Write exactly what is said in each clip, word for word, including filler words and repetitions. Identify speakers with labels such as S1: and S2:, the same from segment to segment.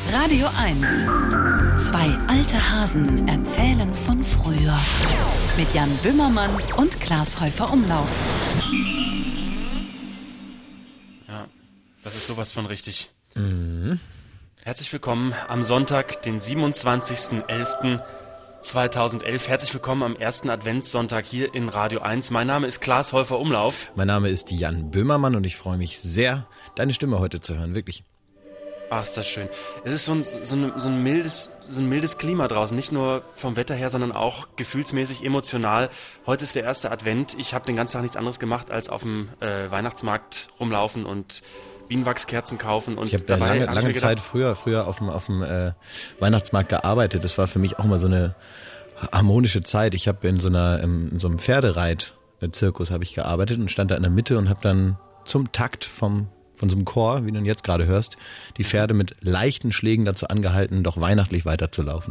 S1: Radio eins. Zwei alte Hasen erzählen von früher. Mit Jan Böhmermann und Klaas Häufer-Umlauf.
S2: Ja, das ist sowas von richtig.
S3: Mhm.
S2: Herzlich willkommen am Sonntag, den siebenundzwanzigsten elften zweitausendelf. Herzlich willkommen am ersten Adventssonntag hier in Radio eins. Mein Name ist Klaas Häufer-Umlauf.
S3: Mein Name ist Jan Böhmermann und ich freue mich sehr, deine Stimme heute zu hören, wirklich.
S2: Ach, ist das schön. Es ist so ein, so, ein, so, ein mildes, so ein mildes Klima draußen, nicht nur vom Wetter her, sondern auch gefühlsmäßig, emotional. Heute ist der erste Advent. Ich habe den ganzen Tag nichts anderes gemacht, als auf dem äh, Weihnachtsmarkt rumlaufen und Bienenwachskerzen kaufen. Und
S3: ich habe
S2: dabei
S3: lange,
S2: hab
S3: lange
S2: ich mir gedacht,
S3: Zeit früher, früher auf dem, auf dem äh, Weihnachtsmarkt gearbeitet. Das war für mich auch mal so eine harmonische Zeit. Ich habe in so einer in so einem Pferdereit-Zirkus habe ich gearbeitet und stand da in der Mitte und habe dann zum Takt vom von so einem Chor, wie du ihn jetzt gerade hörst, die Pferde mit leichten Schlägen dazu angehalten, doch weihnachtlich weiterzulaufen.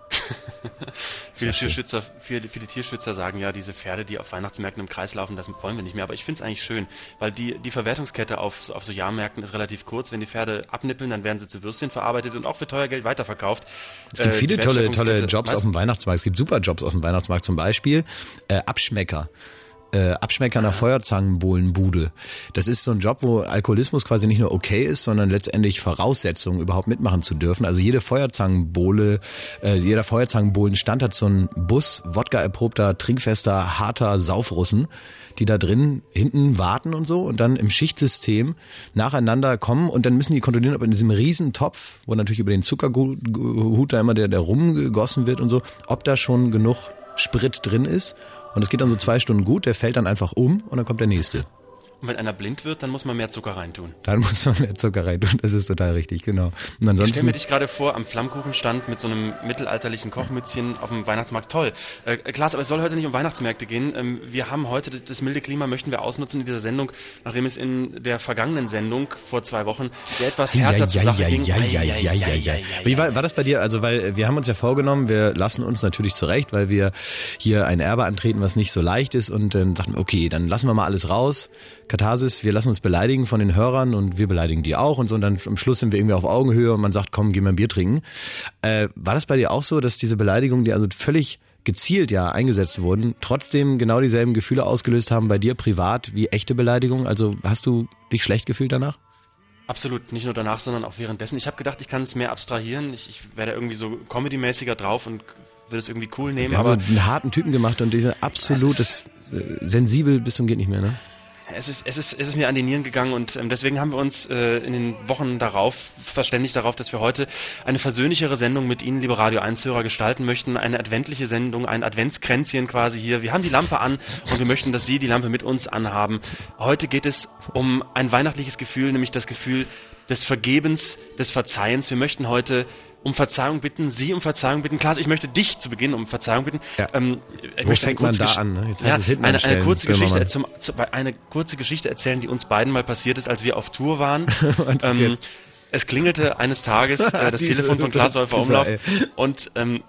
S2: Viele Tierschützer, viele, viele Tierschützer sagen ja, diese Pferde, die auf Weihnachtsmärkten im Kreis laufen, das wollen wir nicht mehr. Aber ich finde es eigentlich schön, weil die, die Verwertungskette auf, auf so Jahrmärkten ist relativ kurz. Wenn die Pferde abnippeln, dann werden sie zu Würstchen verarbeitet und auch für teuer Geld weiterverkauft.
S3: Es gibt
S2: äh,
S3: viele tolle, tolle Jobs
S2: was?
S3: auf dem Weihnachtsmarkt. Es gibt super Jobs auf dem Weihnachtsmarkt, zum Beispiel äh, Abschmecker. Äh, Abschmecker einer Feuerzangenbowlenbude. Das ist so ein Job, wo Alkoholismus quasi nicht nur okay ist, sondern letztendlich Voraussetzung, überhaupt mitmachen zu dürfen. Also jede Feuerzangenbowle, äh, jeder Feuerzangenbowlenstand hat so einen Bus Wodka-erprobter, trinkfester, harter Saufrussen, die da drin hinten warten und so und dann im Schichtsystem nacheinander kommen und dann müssen die kontrollieren, ob in diesem riesen Topf, wo natürlich über den Zuckerhut da immer der, der rumgegossen wird und so, ob da schon genug Sprit drin ist. Und es geht dann so zwei Stunden gut, der fällt dann einfach um und dann kommt der nächste.
S2: Und wenn einer blind wird, dann muss man mehr Zucker reintun.
S3: Dann muss man mehr Zucker reintun, das ist total richtig, genau. Und ansonsten,
S2: ich stelle mir dich gerade vor, am Flammkuchenstand mit so einem mittelalterlichen Kochmützchen auf dem Weihnachtsmarkt. Toll. Äh, Klaas, aber es soll heute nicht um Weihnachtsmärkte gehen. Ähm, wir haben heute das, das milde Klima, möchten wir ausnutzen in dieser Sendung, nachdem es in der vergangenen Sendung vor zwei Wochen sehr etwas härter
S3: ja,
S2: zur
S3: ja,
S2: Sache
S3: ja,
S2: ging.
S3: Ja, ja, ja, ja, ja, ja. Wie war, war das bei dir? Also, weil wir haben uns ja vorgenommen, wir lassen uns natürlich zurecht, weil wir hier ein Erbe antreten, was nicht so leicht ist und dann sagten wir, okay, dann lassen wir mal alles raus. Katharsis, wir lassen uns beleidigen von den Hörern und wir beleidigen die auch und so und dann am Schluss sind wir irgendwie auf Augenhöhe und man sagt, komm, geh mal ein Bier trinken. Äh, war das bei dir auch so, dass diese Beleidigungen, die also völlig gezielt ja eingesetzt wurden, trotzdem genau dieselben Gefühle ausgelöst haben bei dir privat wie echte Beleidigungen? Also hast du dich schlecht gefühlt danach?
S2: Absolut, nicht nur danach, sondern auch währenddessen. Ich habe gedacht, ich kann es mehr abstrahieren. Ich, ich wäre da irgendwie so Comedy-mäßiger drauf und würde es irgendwie cool nehmen.
S3: Wir
S2: aber
S3: haben so einen harten Typen gemacht und dieser absolut ist, äh, sensibel bis zum geht nicht mehr, ne?
S2: Es ist, es ist, es ist mir an die Nieren gegangen und ähm, deswegen haben wir uns äh, in den Wochen darauf verständigt darauf, dass wir heute eine versöhnlichere Sendung mit Ihnen, liebe Radio eins Hörer, gestalten möchten. Eine adventliche Sendung, ein Adventskränzchen quasi hier. Wir haben die Lampe an und wir möchten, dass Sie die Lampe mit uns anhaben. Heute geht es um ein weihnachtliches Gefühl, nämlich das Gefühl des Vergebens, des Verzeihens. Wir möchten heute um Verzeihung bitten, Sie um Verzeihung bitten. Klaas, ich möchte dich zu Beginn um Verzeihung bitten.
S3: Ja.
S2: Ähm, ich
S3: Wo fängt man da
S2: Gesch-
S3: an? Ne? Jetzt heißt
S2: ja,
S3: es hinten
S2: eine, eine,
S3: anstellen,
S2: kurze Geschichte,
S3: Böhmermann.
S2: zum, zu, eine kurze Geschichte erzählen, die uns beiden mal passiert ist, als wir auf Tour waren.
S3: Und
S2: ähm,
S3: jetzt?
S2: es klingelte eines Tages äh, das
S3: Diese-
S2: Telefon von Klaas Häufer-Umlauf
S3: Dieser,
S2: und ähm,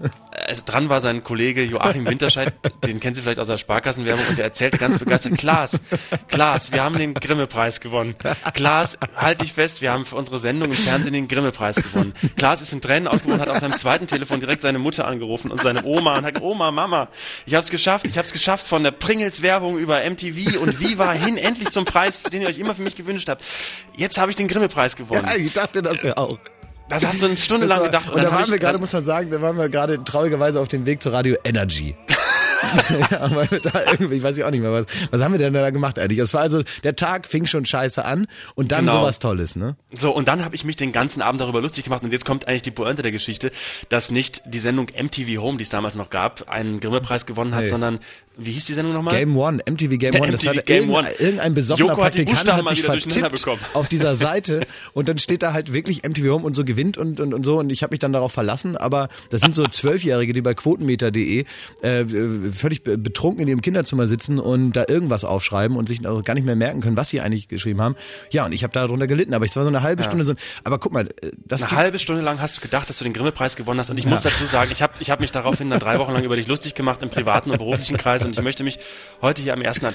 S2: es, dran war sein Kollege Joachim Winterscheid, den kennen Sie vielleicht aus der Sparkassenwerbung, und der erzählte ganz begeistert, Klaas, Klaas, wir haben den Grimme-Preis gewonnen. Klaas, halt dich fest, wir haben für unsere Sendung im Fernsehen den Grimme-Preis gewonnen. Klaas ist in Tränen ausgebrochen, hat auf seinem zweiten Telefon direkt seine Mutter angerufen und seine Oma und hat gesagt, Oma, Mama, ich hab's geschafft, ich hab's geschafft von der Pringles-Werbung über M T V und Viva hin endlich zum Preis, den ihr euch immer für mich gewünscht habt. Jetzt habe ich den Grimme-Preis gewonnen.
S3: Ja, ich dachte das ja auch.
S2: Das hast du eine Stunde lang
S3: war,
S2: gedacht.
S3: Und, und da
S2: dann
S3: waren
S2: hab
S3: wir
S2: ich,
S3: gerade, muss man sagen, da waren wir gerade traurigerweise auf dem Weg zur Radio Energy. Ja, weil wir da irgendwie, ich weiß auch nicht mehr, was, was haben wir denn da gemacht eigentlich? Es war also, der Tag fing schon scheiße an und dann
S2: Genau.
S3: sowas Tolles, ne?
S2: So, und dann habe ich mich den ganzen Abend darüber lustig gemacht und jetzt kommt eigentlich die Pointe der Geschichte, dass nicht die Sendung M T V Home, die es damals noch gab, einen Grimme-Preis gewonnen hat,
S3: Hey.
S2: sondern, wie hieß die Sendung nochmal?
S3: Game One, M T V Game
S2: Der
S3: One, das
S2: M T V
S3: hat
S2: Game
S3: irgendein,
S2: One.
S3: irgendein besoffener
S2: Joko hat die
S3: Praktikant
S2: Buchstaben
S3: hat
S2: mal
S3: sich
S2: wieder durcheinander
S3: vertippt
S2: bekommen.
S3: auf dieser Seite und dann steht da halt wirklich M T V Home und so gewinnt und, und, und so und ich habe mich dann darauf verlassen, aber das sind so Zwölfjährige, die bei quotenmeter punkt de äh, völlig betrunken in ihrem Kinderzimmer sitzen und da irgendwas aufschreiben und sich auch gar nicht mehr merken können, was sie eigentlich geschrieben haben. Ja, und ich habe darunter gelitten, aber ich war so eine halbe
S2: Ja.
S3: Stunde so, aber guck mal, das
S2: Eine
S3: gibt-
S2: halbe Stunde lang hast du gedacht, dass du den Grimme-Preis gewonnen hast und ich muss dazu sagen, ich habe ich hab mich daraufhin dann drei Wochen lang über dich lustig gemacht im privaten und beruflichen Kreis und ich möchte mich heute hier am ersten Advent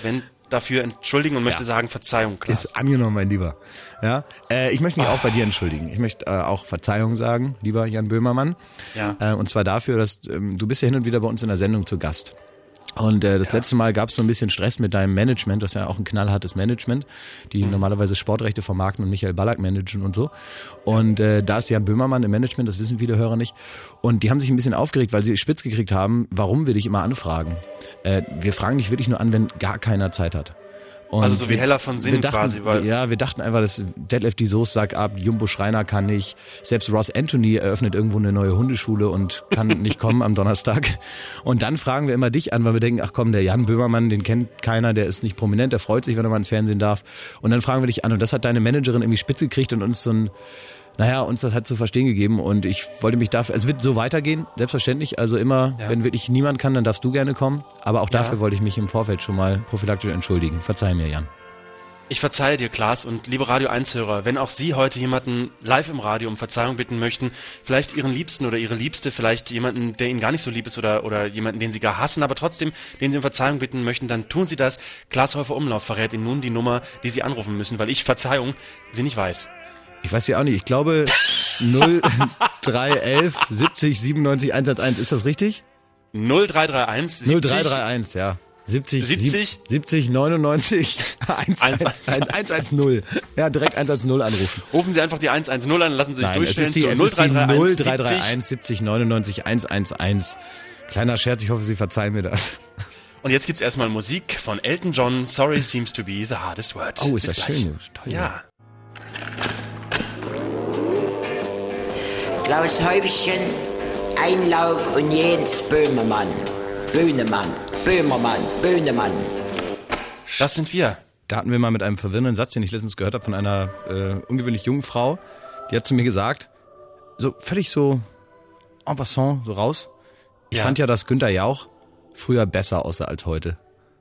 S2: dafür entschuldigen und möchte
S3: Ja.
S2: sagen, Verzeihung, Klaas.
S3: Ist angenommen, mein Lieber. Ja, äh, ich möchte mich
S2: Oh.
S3: auch bei dir entschuldigen. Ich möchte äh, auch Verzeihung sagen, lieber Jan Böhmermann.
S2: Ja.
S3: Äh, und zwar dafür, dass ähm, du bist ja hin und wieder bei uns in der Sendung zu Gast. Und äh, das
S2: Ja.
S3: letzte Mal gab es so ein bisschen Stress mit deinem Management, das ist ja auch ein knallhartes Management, die
S2: Mhm.
S3: normalerweise Sportrechte vermarkten und Michael Ballack managen und so. Und äh, da ist Jan Böhmermann im Management, das wissen viele Hörer nicht. Und die haben sich ein bisschen aufgeregt, weil sie spitz gekriegt haben, warum wir dich immer anfragen. Äh, wir fragen dich wirklich nur an, wenn gar keiner Zeit hat. Und
S2: Also so wie
S3: wir-
S2: Heller von Sinn
S3: wir dachten,
S2: quasi, weil-
S3: Ja, wir dachten einfach, dass Detlef die Soße sagt ab, Jumbo Schreiner kann nicht, selbst Ross Anthony eröffnet irgendwo eine neue Hundeschule und kann nicht kommen am Donnerstag. Und dann fragen wir immer dich an, weil wir denken, ach komm, der Jan Böhmermann, den kennt keiner, der ist nicht prominent, der freut sich, wenn er mal ins Fernsehen darf. Und dann fragen wir dich an und das hat deine Managerin irgendwie spitze gekriegt und uns so ein Naja, uns das hat zu verstehen gegeben und ich wollte mich dafür, es wird so weitergehen, selbstverständlich, also immer,
S2: Ja.
S3: wenn wirklich niemand kann, dann darfst du gerne kommen, aber auch
S2: Ja.
S3: dafür wollte ich mich im Vorfeld schon mal prophylaktisch entschuldigen. Verzeih mir, Jan.
S2: Ich verzeihe dir, Klaas, und liebe Radio eins-Hörer, wenn auch Sie heute jemanden live im Radio um Verzeihung bitten möchten, vielleicht Ihren Liebsten oder Ihre Liebste, vielleicht jemanden, der Ihnen gar nicht so lieb ist oder, oder jemanden, den Sie gar hassen, aber trotzdem, den Sie um Verzeihung bitten möchten, dann tun Sie das. Klaas Häufer Umlauf verrät Ihnen nun die Nummer, die Sie anrufen müssen, weil ich Verzeihung sie nicht weiß.
S3: Ich weiß ja auch nicht, ich glaube null drei eins eins siebzig siebenundneunzig hunderteins, ist das richtig?
S2: null drei drei eins
S3: null drei drei eins, ja. siebzig,
S2: siebzig,
S3: siebzig neunundneunzig hundertzehn. Ja, direkt hundertzehn anrufen.
S2: Rufen Sie einfach die eins eins null an, lassen Sie sich
S3: Nein, es
S2: durchstellen
S3: ist die,
S2: zu
S3: es
S2: null
S3: ist die
S2: drei drei
S3: null
S2: eins
S3: drei drei
S2: siebzig.
S3: eins siebzig neunundneunzig hundertelf. Kleiner Scherz, ich hoffe, Sie verzeihen mir das.
S2: Und jetzt gibt's erstmal Musik von Elton John, Sorry Seems to be the Hardest Word.
S3: Oh, ist
S2: Bis
S3: das
S2: gleich.
S3: schön. Toll.
S2: Ja.
S4: Klaus Häufchen, Einlauf und Jens Böhmermann. Böhnemann, Böhmermann, Böhnemann.
S2: Das sind wir.
S3: Da hatten wir mal mit einem verwirrenden Satz, den ich letztens gehört habe von einer äh, ungewöhnlich jungen Frau, die hat zu mir gesagt, so völlig so en passant, so raus, ich
S2: Ja.
S3: fand ja, dass Günther Jauch früher besser aussah als heute.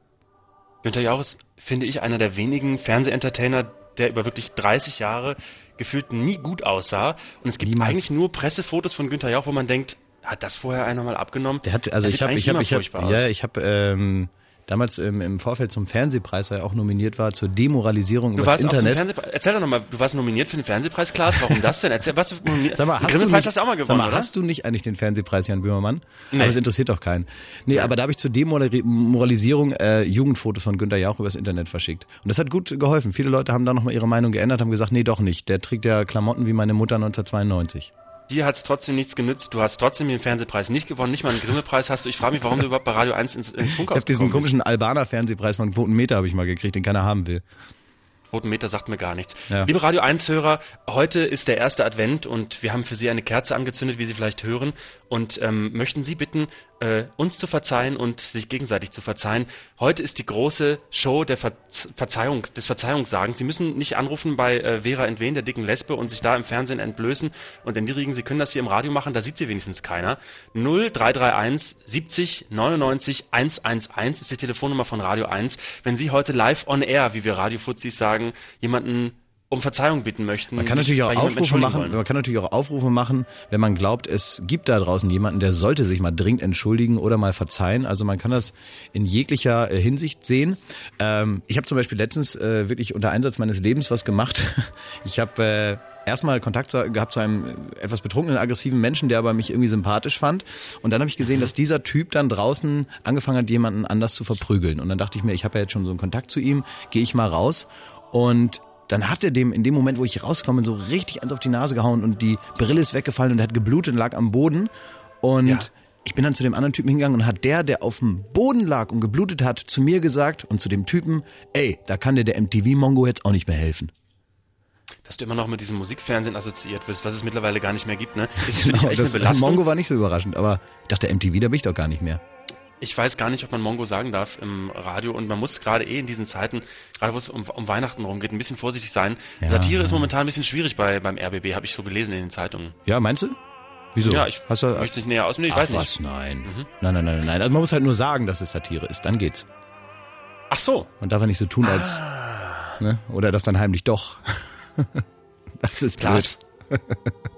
S2: Günther Jauch ist, finde ich, einer der wenigen Fernsehentertainer, der über wirklich dreißig Jahre gefühlt nie gut aussah. Und es gibt
S3: Niemals.
S2: eigentlich nur Pressefotos von Günther Jauch, wo man denkt, hat das vorher einer mal abgenommen?
S3: Der hat, also
S2: Er
S3: ich
S2: sieht
S3: habe,
S2: eigentlich
S3: ich habe,
S2: immer
S3: ich habe,
S2: furchtbar aus.
S3: ja, ich habe ähm, damals im, im Vorfeld zum Fernsehpreis, weil er auch nominiert war, zur Demoralisierung
S2: Du
S3: über
S2: warst
S3: das
S2: auch zum
S3: Internet.
S2: Fernsehpreis. Erzähl doch nochmal, du warst nominiert für den Fernsehpreis, Klaas. Warum das denn? Erzähl, was für nominiert?
S3: Sag mal, hast du
S2: Grimme-Preis
S3: nicht,
S2: hast du auch mal
S3: sag
S2: gewonnen,
S3: mal,
S2: oder?
S3: hast du nicht eigentlich den Fernsehpreis, Jan Böhmermann?
S2: Nee.
S3: Aber es interessiert doch keinen. Nee, aber da habe ich zur Demoralisierung äh, Jugendfotos von Günther Jauch übers Internet verschickt. Und das hat gut geholfen. Viele Leute haben da nochmal ihre Meinung geändert, haben gesagt, nee, doch nicht. Der trägt ja Klamotten wie meine Mutter neunzehnhundertzweiundneunzig.
S2: Dir hat's trotzdem nichts genützt. Du hast trotzdem den Fernsehpreis nicht gewonnen. Nicht mal einen Grimme-Preis hast du. Ich frage mich, warum du überhaupt bei Radio eins ins, ins
S3: Ich
S2: Funkhaus
S3: habe diesen
S2: gekommen bist.
S3: komischen Albaner-Fernsehpreis von Quotenmeter habe ich mal gekriegt, den keiner haben will.
S2: Roten Meter sagt mir gar nichts.
S3: Ja.
S2: Liebe Radio eins-Hörer, heute ist der erste Advent und wir haben für Sie eine Kerze angezündet, wie Sie vielleicht hören, und ähm, möchten Sie bitten, äh, uns zu verzeihen und sich gegenseitig zu verzeihen. Heute ist die große Show der Ver Verzeihung, des Verzeihungssagens. Sie müssen nicht anrufen bei äh, Vera Entwen, der dicken Lesbe, und sich da im Fernsehen entblößen und entdierigen. Sie können das hier im Radio machen, da sieht Sie wenigstens keiner. null drei drei eins siebzig neunundneunzig hundertelf ist die Telefonnummer von Radio eins. Wenn Sie heute live on air, wie wir Radiofuzis sagen, jemanden um Verzeihung bitten möchten.
S3: Man kann
S2: sich
S3: natürlich auch
S2: bei jemandem
S3: Aufrufe
S2: entschuldigen
S3: machen,
S2: wollen.
S3: man kann natürlich auch Aufrufe machen, wenn man glaubt, es gibt da draußen jemanden, der sollte sich mal dringend entschuldigen oder mal verzeihen. Also man kann das in jeglicher äh, Hinsicht sehen. Ähm, ich habe zum Beispiel letztens äh, wirklich unter Einsatz meines Lebens was gemacht. Ich habe äh, erstmal Kontakt zu, gehabt zu einem etwas betrunkenen, aggressiven Menschen, der aber mich irgendwie sympathisch fand. Und dann habe ich gesehen, dass dieser Typ dann draußen angefangen hat, jemanden anders zu verprügeln. Und dann dachte ich mir, ich habe ja jetzt schon so einen Kontakt zu ihm, gehe ich mal raus. Und dann hat er dem in dem Moment, wo ich rauskomme, so richtig eins auf die Nase gehauen und die Brille ist weggefallen und er hat geblutet und lag am Boden. Und
S2: Ja.
S3: ich bin dann zu dem anderen Typen hingegangen und hat der, der auf dem Boden lag und geblutet hat, zu mir gesagt und zu dem Typen, ey, da kann dir der M T V-Mongo jetzt auch nicht mehr helfen.
S2: Dass du immer noch mit diesem Musikfernsehen assoziiert wirst, was es mittlerweile gar nicht mehr gibt, ne? Ist es für dich
S3: Genau,
S2: echt
S3: das
S2: eine Belastung?
S3: Mongo war nicht so überraschend, aber ich dachte, M T V, da bin ich doch gar nicht mehr.
S2: Ich weiß gar nicht, ob man Mongo sagen darf im Radio, und man muss gerade eh in diesen Zeiten, gerade wo es um, um Weihnachten rumgeht, ein bisschen vorsichtig sein.
S3: Ja,
S2: Satire ist
S3: ja.
S2: momentan ein bisschen schwierig bei beim R B B, habe ich so gelesen in den Zeitungen.
S3: Ja, meinst du? Wieso?
S2: Ja, ich
S3: Hast du,
S2: möchte nicht näher aus. Nee, ich
S3: ach,
S2: weiß
S3: was?
S2: nicht.
S3: Nein. Nein, nein, nein, nein. Also man muss halt nur sagen, dass es Satire ist, dann geht's.
S2: Ach so.
S3: Man darf ja nicht so tun, als,
S2: Ah.
S3: ne? Oder das dann heimlich doch. Das ist
S2: Klaas.
S3: blöd.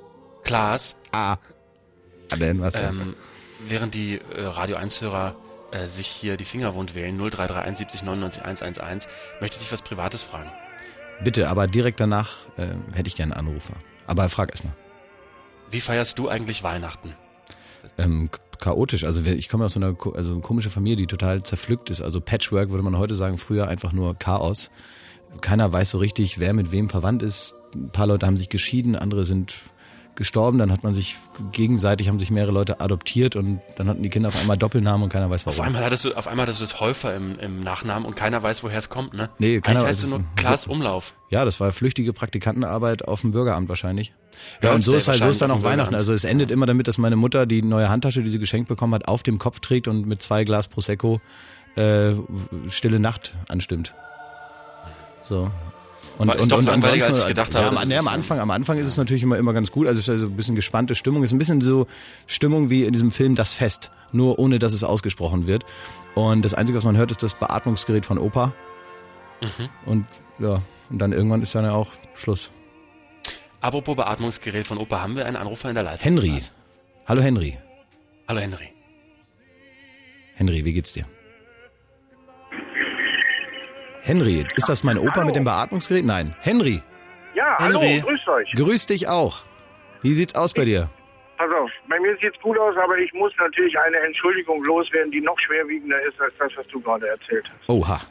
S2: Klaas,
S3: Ah. Ah, denn was denn?
S2: ähm, während die äh, Radio eins-Hörer äh, sich hier die Finger wund wählen, null drei drei eins siebzig neunundneunzig hundertelf, möchte ich dich was Privates fragen.
S3: Bitte, aber direkt danach äh, hätte ich gerne einen Anrufer. Aber frag erst mal.
S2: Wie feierst du eigentlich Weihnachten?
S3: Ähm, chaotisch, also ich komme aus so einer also eine komische Familie, die total zerpflückt ist. Also Patchwork würde man heute sagen, früher einfach nur Chaos. Keiner weiß so richtig, wer mit wem verwandt ist. Ein paar Leute haben sich geschieden, andere sind gestorben, dann hat man sich gegenseitig, haben sich mehrere Leute adoptiert und dann hatten die Kinder auf einmal Doppelnamen und keiner weiß warum.
S2: Auf einmal hattest du, auf einmal hattest du das Häufer im, im Nachnamen und keiner weiß, woher es kommt, ne?
S3: Nee, keiner
S2: Eigentlich heißt
S3: weiß.
S2: du nur Klaas Umlauf.
S3: Ja, das war flüchtige Praktikantenarbeit auf dem Bürgeramt wahrscheinlich. Ja,
S2: Ja,
S3: und so ist halt, so ist dann auch
S2: wahrscheinlich auf dem
S3: Weihnachten.
S2: Bürgeramt.
S3: Also es endet immer damit, dass meine Mutter die neue Handtasche, die sie geschenkt bekommen hat, auf dem Kopf trägt und mit zwei Glas Prosecco äh, Stille Nacht anstimmt. So. Und,
S2: War- ist doch langweiliger,
S3: ansonsten-
S2: als ich gedacht habe.
S3: Ja, am,
S2: Das
S3: nee,
S2: ist
S3: am
S2: so-
S3: Anfang, am Anfang ist es natürlich immer, immer ganz gut. Also es ist also ein bisschen gespannte Stimmung. Es ist ein bisschen so Stimmung wie in diesem Film Das Fest. Nur ohne, dass es ausgesprochen wird. Und das Einzige, was man hört, ist das Beatmungsgerät von Opa.
S2: Mhm.
S3: Und ja, und dann irgendwann ist dann ja auch Schluss.
S2: Apropos Beatmungsgerät von Opa, haben wir einen Anrufer in der Leitung?
S3: Henry. Hallo Henry.
S2: Hallo Henry.
S3: Henry, wie geht's dir? Henry, ist das mein Opa
S5: Hallo.
S3: mit dem Beatmungsgerät? Nein. Henry,
S5: Ja,
S2: Henry.
S5: hallo, grüßt euch.
S3: grüß dich auch. Wie sieht's aus bei dir?
S5: Pass auf, bei mir sieht's gut aus, aber ich muss natürlich eine Entschuldigung loswerden, die noch schwerwiegender ist als das, was du gerade erzählt hast.
S3: Oha.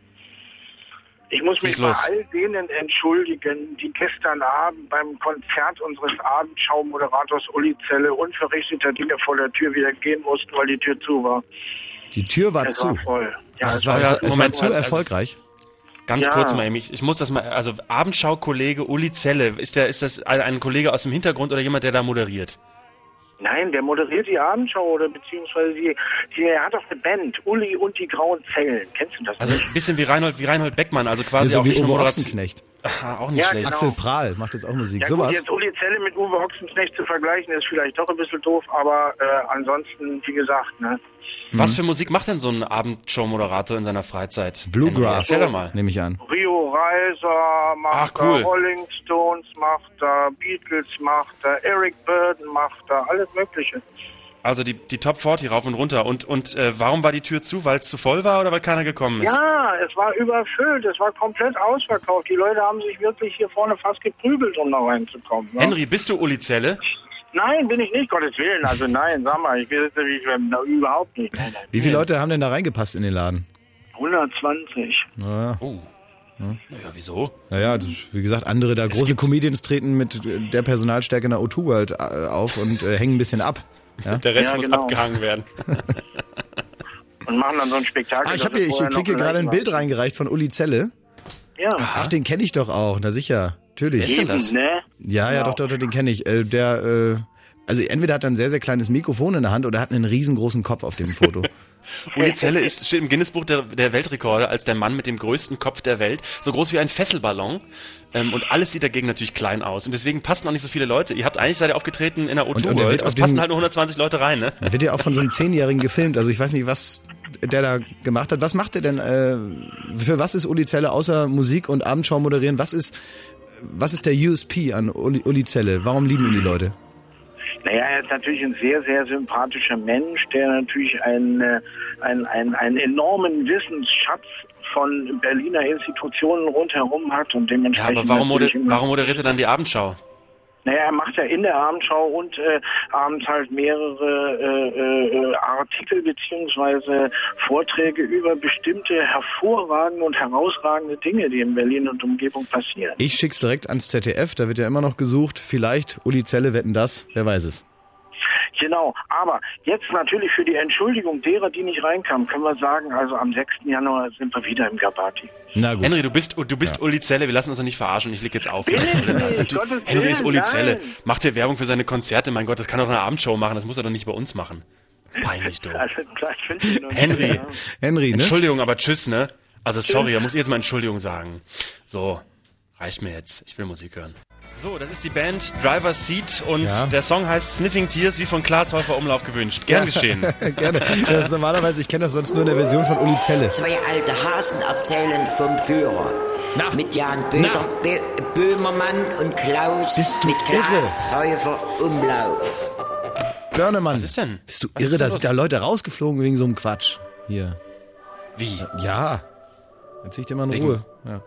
S5: Ich muss mich
S2: Schieß
S5: bei
S2: los.
S5: all denen entschuldigen, die gestern Abend beim Konzert unseres Abendschau-Moderators Uli Zelle unverrichteter Dinge vor der Tür wieder gehen mussten, weil die Tür zu war.
S3: Die Tür war
S5: Es
S3: zu.
S5: war voll. Ja,
S3: Ach,
S5: es
S3: es war,
S2: war ja-
S3: es war
S2: Moment,
S3: zu
S2: also-
S3: erfolgreich.
S2: Ganz
S5: Ja.
S2: kurz mal, ich, ich muss das mal, also Abendschau-Kollege Uli Zelle, ist der, ist das ein, ein Kollege aus dem Hintergrund oder jemand, der da moderiert?
S5: Nein, der moderiert die Abendschau oder beziehungsweise die, die, er hat doch eine Band, Uli und die Grauen Zellen. Kennst du das
S2: Also
S5: nicht?
S2: ein bisschen wie Reinhold, wie Reinhold Beckmann, also
S3: Ja,
S2: quasi
S3: so
S2: auch
S3: wie
S2: nicht nur
S3: Uwe
S2: Moderation.
S3: Ochsenknecht.
S2: Ah, auch nicht
S5: Ja,
S2: schlecht.
S5: genau.
S3: Axel Prahl macht jetzt auch Musik.
S5: Ja gut,
S3: Sowas.
S5: jetzt Uli Zelle mit Uwe Ochsenknecht zu vergleichen, ist vielleicht doch ein bisschen doof, aber äh, ansonsten, wie gesagt, ne?
S2: Was für Musik macht denn so ein Abendshow-Moderator in seiner Freizeit? Henry,
S3: Bluegrass,
S2: Erzähl doch mal.
S3: nehme ich an.
S5: Rio Reiser macht
S2: Ach, cool.
S5: da, Rolling Stones macht da, Beatles macht da, Eric Burden macht da, alles Mögliche.
S2: Also die, die Top vierzig rauf und runter. Und, und äh, warum war die Tür zu? Weil es zu voll war oder weil keiner gekommen ist?
S5: Ja, es war überfüllt, es war komplett ausverkauft. Die Leute haben sich wirklich hier vorne fast geprügelt, um da reinzukommen. Ne?
S2: Henry, bist du Uli Zelle?
S5: Nein, bin ich nicht, Gottes Willen. Also nein, sag mal, ich will jetzt ich, na, überhaupt nicht. Nein, nein.
S3: Wie viele Leute haben denn da reingepasst in den Laden?
S5: hundertzwanzig.
S3: Naja,
S2: Oh. Naja, wieso?
S3: naja, also, wie gesagt, andere da große Comedians treten mit der Personalstärke in der O zwei World äh, auf und äh, hängen ein bisschen ab. Ja?
S2: Der Rest
S5: Ja,
S2: muss
S5: genau.
S2: abgehangen werden.
S5: Und machen dann so ein Spektakel.
S3: Ah, ich
S5: das
S3: habe
S5: wir
S3: hier, ich
S5: vorher
S3: krieg hier
S5: noch
S3: gerade ein
S5: vielleicht
S3: Bild reingereicht von Uli Zelle.
S5: mal- Ja.
S3: Ach, den kenne ich doch auch, na sicher,
S2: Wer
S3: natürlich.
S2: ist denn das?
S5: Eben, ne?
S3: Ja, ja,
S5: Genau.
S3: doch, doch, doch, den kenne ich. Äh, der, äh, also entweder hat er ein sehr, sehr kleines Mikrofon in der Hand oder hat einen riesengroßen Kopf auf dem Foto.
S2: Uli Zelle ist, steht im Guinness-Buch der, der Weltrekorde als der Mann mit dem größten Kopf der Welt. So groß wie ein Fesselballon. Ähm, und alles sieht dagegen natürlich klein aus. Und deswegen passen auch nicht so viele Leute. Ihr habt eigentlich, seid ihr aufgetreten in der O
S3: Und-
S2: zwei
S3: und der
S2: World,
S3: wird
S2: aber es
S3: auf
S2: passen
S3: diesem-
S2: halt nur hundertzwanzig Leute rein, ne?
S3: Da wird ja auch von so einem Zehnjährigen gefilmt. Also ich weiß nicht, was der da gemacht hat. Was macht er denn? Äh, für was ist Uli Zelle außer Musik und Abendschau moderieren? Was ist, was ist der U S P an Uli, Uli Zelle? Warum lieben ihn die Leute?
S5: Naja, er ist natürlich ein sehr, sehr sympathischer Mensch, der natürlich einen, äh, einen, einen, einen enormen Wissensschatz von Berliner Institutionen rundherum hat und
S2: Ja,
S5: dementsprechend.
S2: aber warum, moder
S5: natürlich immer-
S2: warum moderiert er dann die Abendschau?
S5: Naja, er macht ja in der Abendschau und äh, abends halt mehrere äh, äh, Artikel beziehungsweise Vorträge über bestimmte hervorragende und herausragende Dinge, die in Berlin und Umgebung passieren.
S3: Ich schick's direkt ans Z D F, da wird ja immer noch gesucht. Vielleicht Uli Zelle, wetten das, wer weiß es.
S5: Genau, aber jetzt natürlich für die Entschuldigung derer, die nicht reinkamen, können wir sagen, also am sechsten Januar sind wir wieder im Gabati.
S3: Na gut.
S2: Henry, du bist, du bist Uli Zelle, wir lassen uns doch nicht verarschen, ich leg jetzt auf.
S5: Bin
S2: Was soll denn
S5: ich
S2: das?
S5: nicht,
S2: Du-
S5: Gottes
S2: Henry ist
S5: Willen,
S2: Uli
S5: nein.
S2: Zelle, macht hier Werbung für seine Konzerte, mein Gott, das kann doch eine Abendshow machen, das muss er doch nicht bei uns machen. Peinlich, du.
S5: Also, klar, ich finde ihn noch nicht,
S2: Henry,
S5: ja.
S3: Henry, ne?
S2: Entschuldigung, aber tschüss, ne? Also sorry, da muss ich jetzt mal Entschuldigung sagen. So, reicht mir jetzt, ich will Musik hören. So, das ist die Band Driver's Seat und
S3: Ja.
S2: der Song heißt Sniffing Tears, wie von Klaas Häufer Umlauf gewünscht. Gern geschehen.
S3: Gerne. Das ist normalerweise, ich kenne das sonst nur in der Version von Uli Zelle.
S4: Zwei alte Hasen erzählen vom Führer.
S3: Na.
S4: Mit Jan Böder, Bö Böhmermann und Klaus
S3: Bist du
S4: mit Klaas Häufer Umlauf.
S3: Börnemann.
S2: Was ist denn?
S3: Bist du
S2: Was ist
S3: irre?
S2: denn
S3: Da
S2: los?
S3: sind da Leute rausgeflogen wegen so einem Quatsch. hier.
S2: Wie?
S3: Ja. Erzähl ich dir mal in
S2: Wegen-
S3: Ruhe. Ja.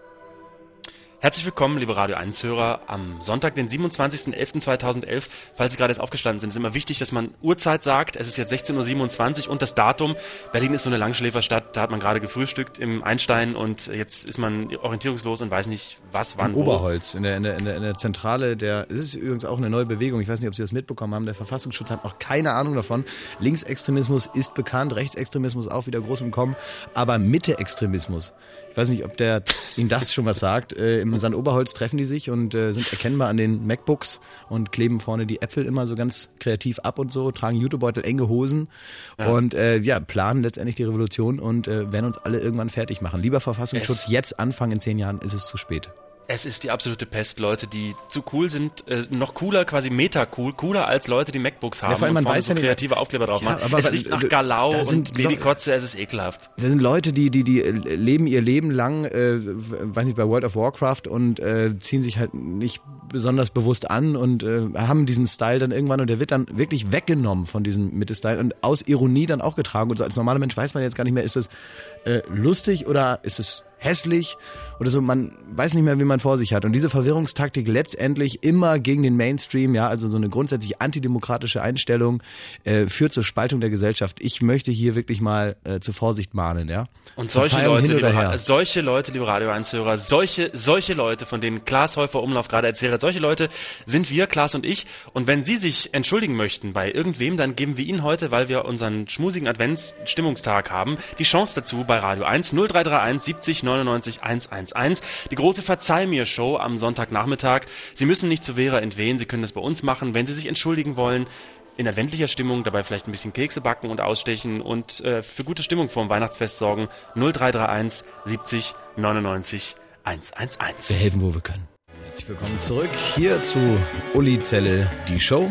S2: Herzlich willkommen, liebe Radio eins Hörer, am Sonntag, den siebenundzwanzigsten elften zweitausendelf. Falls Sie gerade jetzt aufgestanden sind, ist immer wichtig, dass man Uhrzeit sagt. Es ist jetzt sechzehn Uhr siebenundzwanzig und das Datum. Berlin ist so eine Langschläferstadt, da hat man gerade gefrühstückt im Einstein und jetzt ist man orientierungslos und weiß nicht, was, wann,
S3: Im
S2: wo.
S3: Oberholz, in der, in, der, in, der, in der Zentrale der, es ist übrigens auch eine neue Bewegung, ich weiß nicht, ob Sie das mitbekommen haben, der Verfassungsschutz hat noch keine Ahnung davon. Linksextremismus ist bekannt, Rechtsextremismus auch wieder groß im Kommen, aber Mitte-Extremismus, ich weiß nicht, ob der Ihnen das schon was sagt, äh, im San Oberholz treffen die sich und äh, sind erkennbar an den MacBooks und kleben vorne die Äpfel immer so ganz kreativ ab und so, tragen Jutebeutel, enge Hosen ja. und äh, ja, planen letztendlich die Revolution und äh, werden uns alle irgendwann fertig machen. Lieber Verfassungsschutz,
S2: es
S3: jetzt anfangen, in zehn Jahren ist es zu spät.
S2: Es ist die absolute Pest, Leute, die zu cool sind, äh, noch cooler, quasi meta-cool, cooler als Leute, die MacBooks haben
S3: Ja, vor allem,
S2: und
S3: man
S2: vorne
S3: weiß
S2: so
S3: ja nicht-
S2: kreative Aufkleber drauf
S3: Ja,
S2: machen.
S3: aber
S2: Es
S3: weil-
S2: riecht nach
S3: da
S2: Galau
S3: sind
S2: und
S3: Leu-
S2: Babykotze, es ist ekelhaft.
S3: Das sind Leute, die, die, die leben ihr Leben lang, äh, weiß nicht, bei World of Warcraft und äh, ziehen sich halt nicht besonders bewusst an und äh, haben diesen Style dann irgendwann und der wird dann wirklich weggenommen von diesem Mitte-Style und aus Ironie dann auch getragen und so als normaler Mensch weiß man jetzt gar nicht mehr, ist das äh, lustig oder ist es hässlich oder so, man weiß nicht mehr, wie man vor sich hat. Und diese Verwirrungstaktik letztendlich immer gegen den Mainstream, ja, also so eine grundsätzlich antidemokratische Einstellung, äh, führt zur Spaltung der Gesellschaft. Ich möchte hier wirklich mal äh, zur Vorsicht mahnen, ja.
S2: Und solche
S3: Verzeihung
S2: Leute,
S3: hin
S2: liebe,
S3: oder
S2: Ra-
S3: her.
S2: solche Leute, liebe Radio eins Hörer, solche, solche Leute, von denen Klaas Häufer Umlauf gerade erzählt hat, solche Leute sind wir, Klaas und ich. Und wenn Sie sich entschuldigen möchten bei irgendwem, dann geben wir Ihnen heute, weil wir unseren schmusigen Adventsstimmungstag haben, die Chance dazu bei Radio eins null drei drei eins siebzig neunundneunzig hundertelf. Die große Verzeih mir Show am Sonntagnachmittag. Sie müssen nicht zu Vera entwehen, Sie können das bei uns machen, wenn Sie sich entschuldigen wollen. In adventlicher Stimmung, dabei vielleicht ein bisschen Kekse backen und ausstechen und äh, für gute Stimmung vor dem Weihnachtsfest sorgen. null drei drei eins siebzig neunundneunzig hundertelf.
S3: Wir helfen, wo wir können. Herzlich willkommen zurück hier zu Uli Zelle, die Show.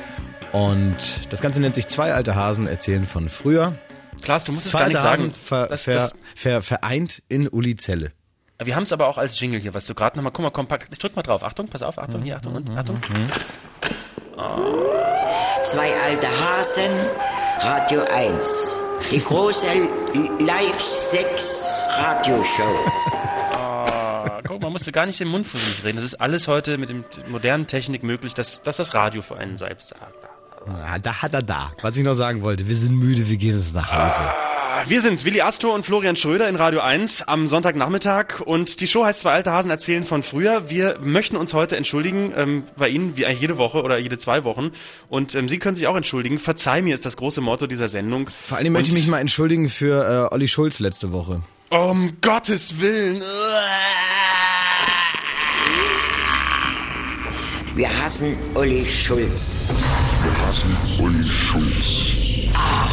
S3: Und das Ganze nennt sich Zwei alte Hasen erzählen von früher.
S2: Klaas, du musst es
S3: Zwei
S2: gar nicht
S3: alte
S2: sagen.
S3: Hasen ver,
S2: Das,
S3: ver,
S2: das,
S3: ver, vereint in Uli Zelle.
S2: wir haben es aber auch als Jingle hier, was du gerade nochmal, guck mal, komm, pack, ich drück mal drauf. Achtung, pass auf, Achtung, hier, Achtung und Achtung.
S4: Zwei alte Hasen, Radio eins. Die große Live-Sex-Radioshow.
S2: Ah, guck, man musste gar nicht den Mund für sich reden. Das ist alles heute mit dem modernen Technik möglich, dass, dass das Radio für einen selbst sagt.
S3: Ah, da hat er da. Was ich noch sagen wollte, wir sind müde, wir gehen jetzt nach Hause.
S2: Wir sind's, Willi Astor und Florian Schröder in Radio eins am Sonntagnachmittag und die Show heißt Zwei alte Hasen erzählen von früher. Wir möchten uns heute entschuldigen ähm, bei Ihnen, wie eigentlich jede Woche oder jede zwei Wochen und ähm, Sie können sich auch entschuldigen. Verzeih mir ist das große Motto dieser Sendung.
S3: Vor allem möchte ich mich mal entschuldigen für äh, Olli Schulz letzte Woche.
S2: Um Gottes Willen.
S4: Wir hassen Uli Schulz.
S6: Wir hassen Uli Schulz.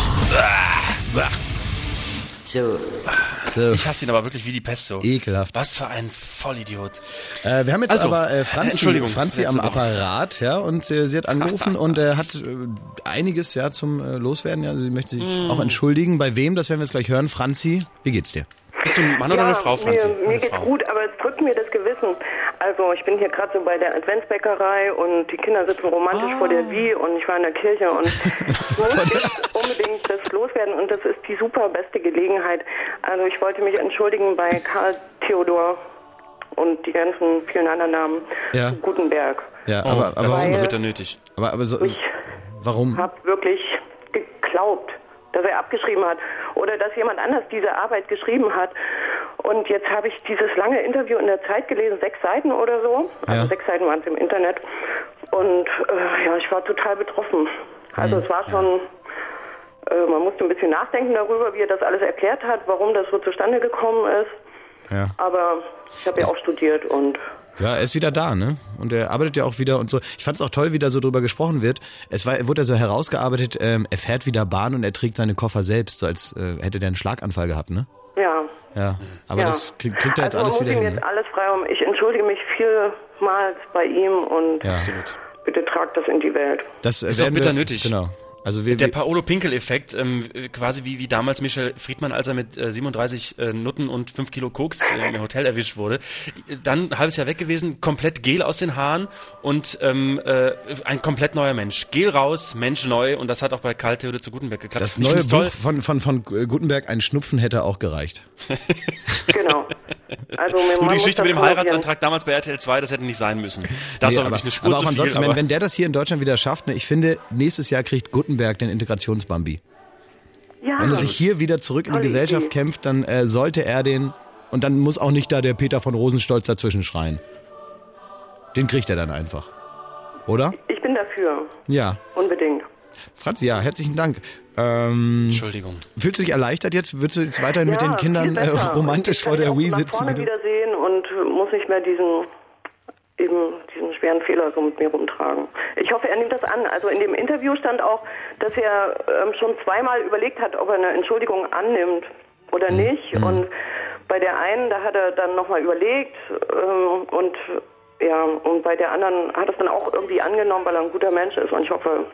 S4: So,
S3: So.
S2: Ich hasse ihn aber wirklich wie die Pest so.
S3: Ekelhaft.
S2: Was für ein Vollidiot.
S3: Äh, wir haben jetzt
S2: Also,
S3: aber äh, Franzi,
S2: Entschuldigung,
S3: Franzi am
S2: letzte Woche.
S3: Apparat, ja, und äh, sie hat angerufen und äh, hat äh, einiges ja zum äh, Loswerden. Ja, sie möchte sich
S2: Mm.
S3: auch entschuldigen. Bei wem? Das werden wir jetzt gleich hören. Franzi, wie geht's dir?
S2: Bist du ein Mann oder eine Frau, Franzi?
S7: Mir, mir
S2: Eine
S7: geht's
S2: Frau.
S7: gut, aber es drückt mir das Gewissen. Also ich bin hier gerade so bei der Adventsbäckerei und die Kinder sitzen romantisch
S2: Ah.
S7: vor der Wie und ich war in der Kirche und ich muss jetzt unbedingt das loswerden und das ist die super beste Gelegenheit. Also ich wollte mich entschuldigen bei Karl Theodor und die ganzen vielen anderen Namen.
S3: Ja.
S7: Gutenberg.
S3: Ja,
S2: Oh,
S3: aber, aber,
S2: das ist
S7: Weil-
S2: immer bitter nötig.
S3: aber, aber so,
S7: Ich
S3: warum?
S7: habe wirklich geglaubt, dass er abgeschrieben hat oder dass jemand anders diese Arbeit geschrieben hat. Und jetzt habe ich dieses lange Interview in der Zeit gelesen, sechs Seiten oder so. Also
S3: Ja.
S7: sechs Seiten waren es im Internet. Und äh, ja, ich war total betroffen. Also es war schon, äh, man musste ein bisschen nachdenken darüber, wie er das alles erklärt hat, warum das so zustande gekommen ist.
S3: Ja.
S7: Aber ich habe ja auch studiert und
S3: Ja, er ist wieder da, ne? Und er arbeitet ja auch wieder und so. Ich fand es auch toll, wie da so drüber gesprochen wird. Es war, wurde ja so herausgearbeitet, ähm, er fährt wieder Bahn und er trägt seine Koffer selbst, so als äh, hätte der einen Schlaganfall gehabt, ne?
S7: ja.
S3: Ja. Aber
S7: ja.
S3: das kriegt, kriegt er jetzt
S7: also
S3: alles
S7: man
S3: wieder
S7: muss ihm
S3: hin.
S7: jetzt
S3: Ne?
S7: alles frei um. Ich entschuldige mich vielmals bei ihm und
S3: Ja.
S2: Absolut.
S7: bitte tragt das in die Welt.
S3: Das äh,
S2: Ist auch
S3: werden
S2: bitter
S3: wir,
S2: nötig.
S3: Genau. Also wir,
S2: der Paolo-Pinkel-Effekt, ähm, quasi wie, wie damals Michel Friedmann, als er mit äh, siebenunddreißig äh, Nutten und fünf Kilo Koks äh, im Hotel erwischt wurde. Dann ein halbes Jahr weg gewesen, komplett Gel aus den Haaren und ähm, äh, ein komplett neuer Mensch. Gel raus, Mensch neu, und das hat auch bei Karl Theodor zu Gutenberg geklappt.
S3: Das
S2: ich
S3: neue Buch
S2: toll.
S3: von, von, von Gutenberg, ein Schnupfen hätte auch gereicht.
S7: Genau. Also
S2: Nur die Geschichte mit dem Heiratsantrag damals bei R T L zwei, das hätte nicht sein müssen. Das
S3: nee,
S2: war
S3: aber,
S2: wirklich eine Spur
S3: aber auch
S2: zu viel.
S3: ansonsten,
S2: Aber
S3: wenn, wenn der das hier in Deutschland wieder schafft, ne, ich finde, nächstes Jahr kriegt Gutenberg den Integrationsbambi.
S7: Ja.
S3: Wenn er sich hier wieder zurück in die
S7: Tolle
S3: Gesellschaft
S7: Idee.
S3: kämpft, dann äh, sollte er den, und dann muss auch nicht da der Peter von Rosenstolz dazwischen schreien. Den kriegt er dann einfach. Oder?
S7: Ich bin dafür.
S3: Ja.
S7: Unbedingt.
S3: Franzi, ja, herzlichen Dank. Ähm,
S2: Entschuldigung.
S3: Fühlst du dich erleichtert jetzt? Würdest du jetzt weiterhin mit
S7: Ja,
S3: den Kindern
S7: viel
S3: äh,
S7: besser.
S3: romantisch
S7: Ich
S3: vor
S7: kann
S3: der
S7: auch
S3: Wii
S7: nach
S3: sitzen?
S7: vorne
S3: wie du-
S7: wiedersehen und muss nicht mehr diesen eben diesen schweren Fehler so mit mir rumtragen. Ich hoffe, er nimmt das an. Also in dem Interview stand auch, dass er ähm, schon zweimal überlegt hat, ob er eine Entschuldigung annimmt oder nicht.
S3: Mhm.
S7: Und bei der einen, da hat er dann nochmal überlegt ähm, und ja, und bei der anderen hat er es dann auch irgendwie angenommen, weil er ein guter Mensch ist. Und ich hoffe,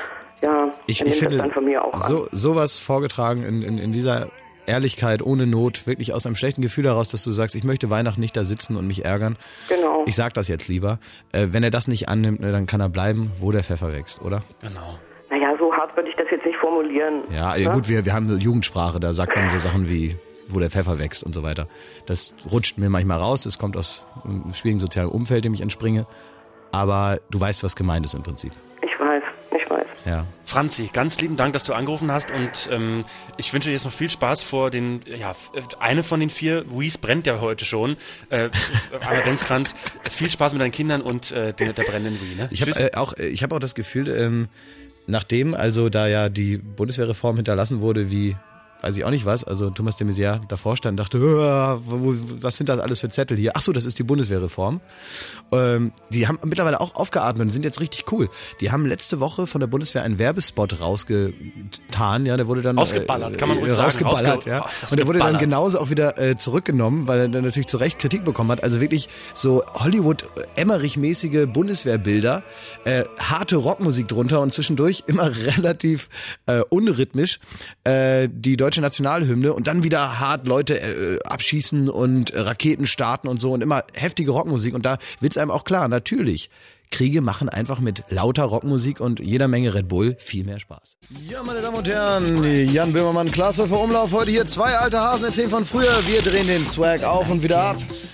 S7: ja,
S3: Ich,
S7: er
S3: ich
S7: nimmt
S3: finde,
S7: das dann von mir auch an.
S3: so, sowas vorgetragen in, in, in dieser Ehrlichkeit, ohne Not, wirklich aus einem schlechten Gefühl heraus, dass du sagst, ich möchte Weihnachten nicht da sitzen und mich ärgern.
S7: Genau.
S3: Ich sag das jetzt lieber. Äh, wenn er das nicht annimmt, ne, dann kann er bleiben, wo der Pfeffer wächst, oder?
S2: Genau.
S7: Naja, so hart würde ich das jetzt nicht formulieren.
S3: Ja, ja gut, wir, wir haben eine Jugendsprache, da sagt man so Sachen wie, wo der Pfeffer wächst und so weiter. Das rutscht mir manchmal raus, das kommt aus einem schwierigen sozialen Umfeld, dem ich entspringe. Aber du weißt, was gemeint ist im Prinzip.
S7: Ich weiß, ich weiß.
S3: Ja.
S2: Franzi, ganz lieben Dank, dass du angerufen hast, und ähm, ich wünsche dir jetzt noch viel Spaß vor den, ja, eine von den vier Wies brennt ja heute schon, äh, am Adventskranz. Viel Spaß mit deinen Kindern und äh, der, der brennenden Wii, ne?
S3: Ich habe
S2: Tschüss.
S3: äh, auch, ich habe auch das Gefühl, ähm, nachdem also da ja die Bundeswehrreform hinterlassen wurde, wie weiß ich auch nicht was, also Thomas de Maizière davor stand und dachte, "Uah, wo- was sind das alles für Zettel hier? Ach so, das ist die Bundeswehrreform. Ähm, die haben mittlerweile auch aufgeatmet und sind jetzt richtig cool. Die haben letzte Woche von der Bundeswehr einen Werbespot rausgetan, ja, der wurde dann
S2: Ausgeballert, kann man ruhig
S3: äh,
S2: sagen.
S3: rausgeballert,
S2: Rausge-
S3: ja.
S2: oh,
S3: Und der wurde dann
S2: ausgeballert.
S3: genauso auch wieder äh, zurückgenommen, weil er dann natürlich zu Recht Kritik bekommen hat. Also wirklich so Hollywood-Emmerich-mäßige Bundeswehrbilder, äh, harte Rockmusik drunter und zwischendurch immer relativ äh, unrhythmisch äh, die deutsche Nationalhymne und dann wieder hart Leute äh, abschießen und äh, Raketen starten und so und immer heftige Rockmusik. Und da wird's einem auch klar, natürlich, Kriege machen einfach mit lauter Rockmusik und jeder Menge Red Bull viel mehr Spaß. Ja, meine Damen und Herren, Jan Böhmermann, Klaas Häufer Umlauf, heute hier zwei alte Hasen erzählen von früher. Wir drehen den Swag auf und wieder ab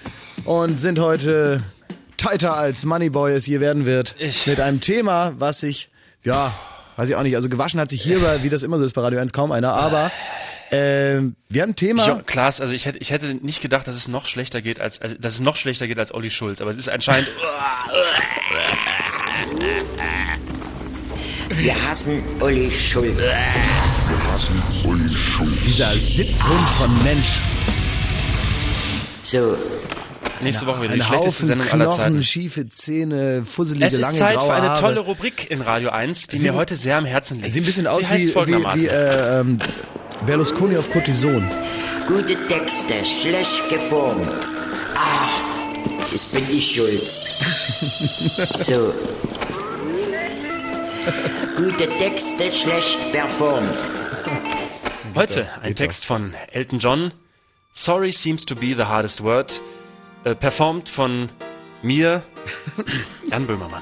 S3: und sind heute tighter als Moneyboy es je werden wird.
S2: Ich-
S3: Mit einem Thema, was sich, ja, weiß ich auch nicht, also gewaschen hat sich hierbei, wie das immer so ist bei Radio eins, kaum einer, aber ähm, wir haben ein Thema.
S2: Jo, Klaas, also ich hätte, ich hätte nicht gedacht, dass es noch schlechter geht als, also, dass es noch schlechter geht als Olli Schulz, aber es ist anscheinend.
S4: Wir hassen Uli Schulz.
S6: Wir hassen Uli Schulz.
S3: Dieser Sitzhund von Mensch.
S4: So,
S2: Nächste Woche wieder die
S3: Ein
S2: schlechteste
S3: Haufen
S2: Sendung aller
S3: Knochen,
S2: Zeiten.
S3: schiefe Zähne, fusselige,
S2: Es ist
S3: lange
S2: Zeit
S3: graue
S2: für eine
S3: Haare.
S2: tolle Rubrik in Radio eins, die
S3: Sie-
S2: mir heute sehr am Herzen liegt.
S3: Sieht ein bisschen aus
S2: Sie heißt
S3: wie, wie,
S2: folgendermaßen.
S3: wie äh, ähm, Berlusconi auf Cortison.
S4: gute Texte, schlecht geformt. Ach, jetzt bin ich schuld. So. Gute Texte, schlecht performt.
S2: Heute ein Text von Elton John. Sorry seems to be the hardest word. Äh, performt von mir, Jan Böhmermann.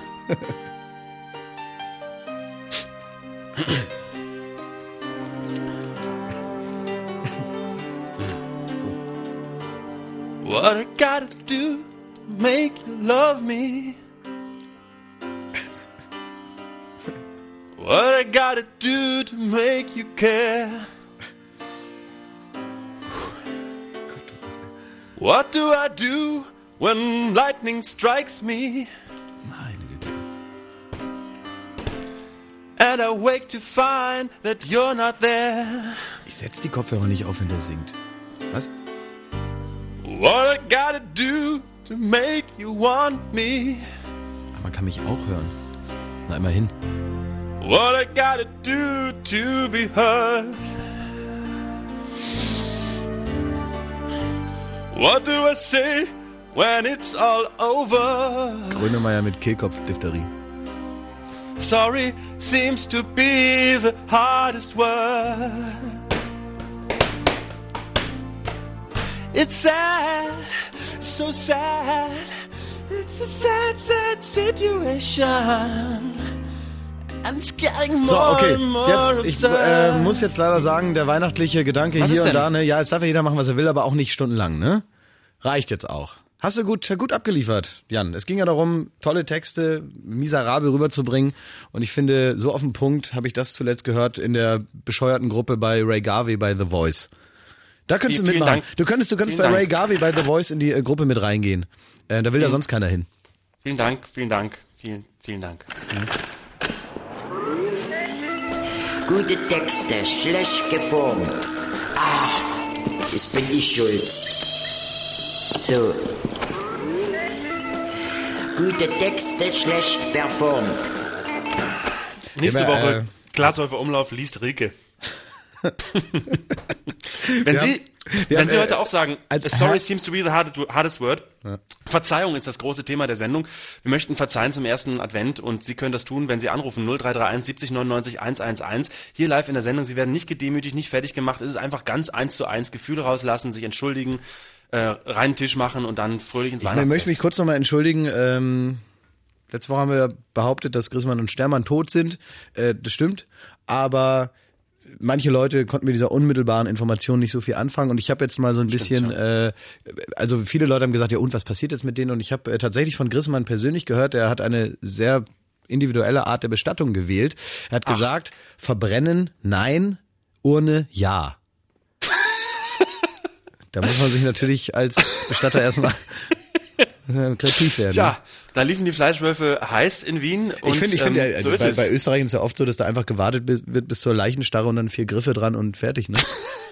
S2: What I gotta do to make you love me? What I gotta do to make you care? What do I do when lightning strikes me?
S3: Meine Güte.
S2: And I wake to find that you're not there.
S3: Ich setz die Kopfhörer nicht auf, wenn der singt. Was?
S2: What I gotta do to make you want me?
S3: Ach, man kann mich auch hören. Na, immerhin.
S2: What I gotta do to be heard? What do I say when it's all over?
S3: Grönemeyer mit Kehlkopfdiphtherie.
S2: Sorry seems to be the hardest word. It's sad, so sad. It's a sad, sad situation. And it's getting more
S3: So, okay,
S2: and more
S3: jetzt, ich äh, muss jetzt leider sagen, der weihnachtliche Gedanke
S2: Was
S3: hier
S2: ist
S3: und
S2: denn?
S3: da, ne, ja, jetzt darf ja jeder machen, was er will, aber auch nicht stundenlang, ne? Reicht jetzt auch. Hast du gut, gut abgeliefert, Jan. Es ging ja darum, tolle Texte miserabel rüberzubringen. Und ich finde, so auf den Punkt habe ich das zuletzt gehört in der bescheuerten Gruppe bei Ray Garvey bei The Voice. Da könntest
S2: Vielen-
S3: du
S2: vielen
S3: mitmachen.
S2: Dank.
S3: Du könntest, du könntest bei
S2: Vielen
S3: Ray
S2: Dank.
S3: Garvey bei The Voice in die äh, Gruppe mit reingehen. Äh, da will ja sonst keiner hin.
S2: Vielen Dank, vielen Dank, vielen, vielen Dank.
S4: Gute Texte, schlecht geformt. Ach, jetzt bin ich schuld. So. Gute Texte, schlecht performt.
S2: Nächste
S3: Ja, aber,
S2: Woche,
S3: äh,
S2: Glashäufer Umlauf liest Rilke. wenn
S3: Wir
S2: Sie,
S3: haben- wir
S2: wenn
S3: haben,
S2: Sie
S3: äh,
S2: heute auch sagen,
S3: als-
S2: sorry seems to be the hardest, hardest word. Verzeihung ist das große Thema der Sendung. Wir möchten verzeihen zum ersten Advent und Sie können das tun, wenn Sie anrufen null drei drei eins siebzig neunundneunzig hundertelf. Hier live in der Sendung. Sie werden nicht gedemütigt, nicht fertig gemacht. Es ist einfach ganz eins zu eins Gefühle rauslassen, sich entschuldigen, äh, reinen Tisch machen und dann fröhlich ins
S3: Ich
S2: Weihnachtsfest.
S3: möchte mich kurz nochmal entschuldigen. Ähm, letzte Woche haben wir behauptet, dass Grissmann und Stermann tot sind. Äh, das stimmt. Aber manche Leute konnten mit dieser unmittelbaren Information nicht so viel anfangen. Und ich habe jetzt mal so ein bisschen, äh, also viele Leute haben gesagt, ja und was passiert jetzt mit denen? Und ich habe äh, tatsächlich von Grissmann persönlich gehört, er hat eine sehr individuelle Art der Bestattung gewählt. Er hat gesagt, verbrennen, nein, Urne, ja. Da muss man sich natürlich als Bestatter erstmal kreativ werden.
S2: Tja, da liefen die Fleischwölfe heiß in Wien. Und,
S3: ich finde, ich finde,
S2: ähm,
S3: ja, also
S2: so ist
S3: bei,
S2: es.
S3: bei Österreich ist es ja oft so, dass da einfach gewartet bi- wird bis zur Leichenstarre und dann vier Griffe dran und fertig, ne?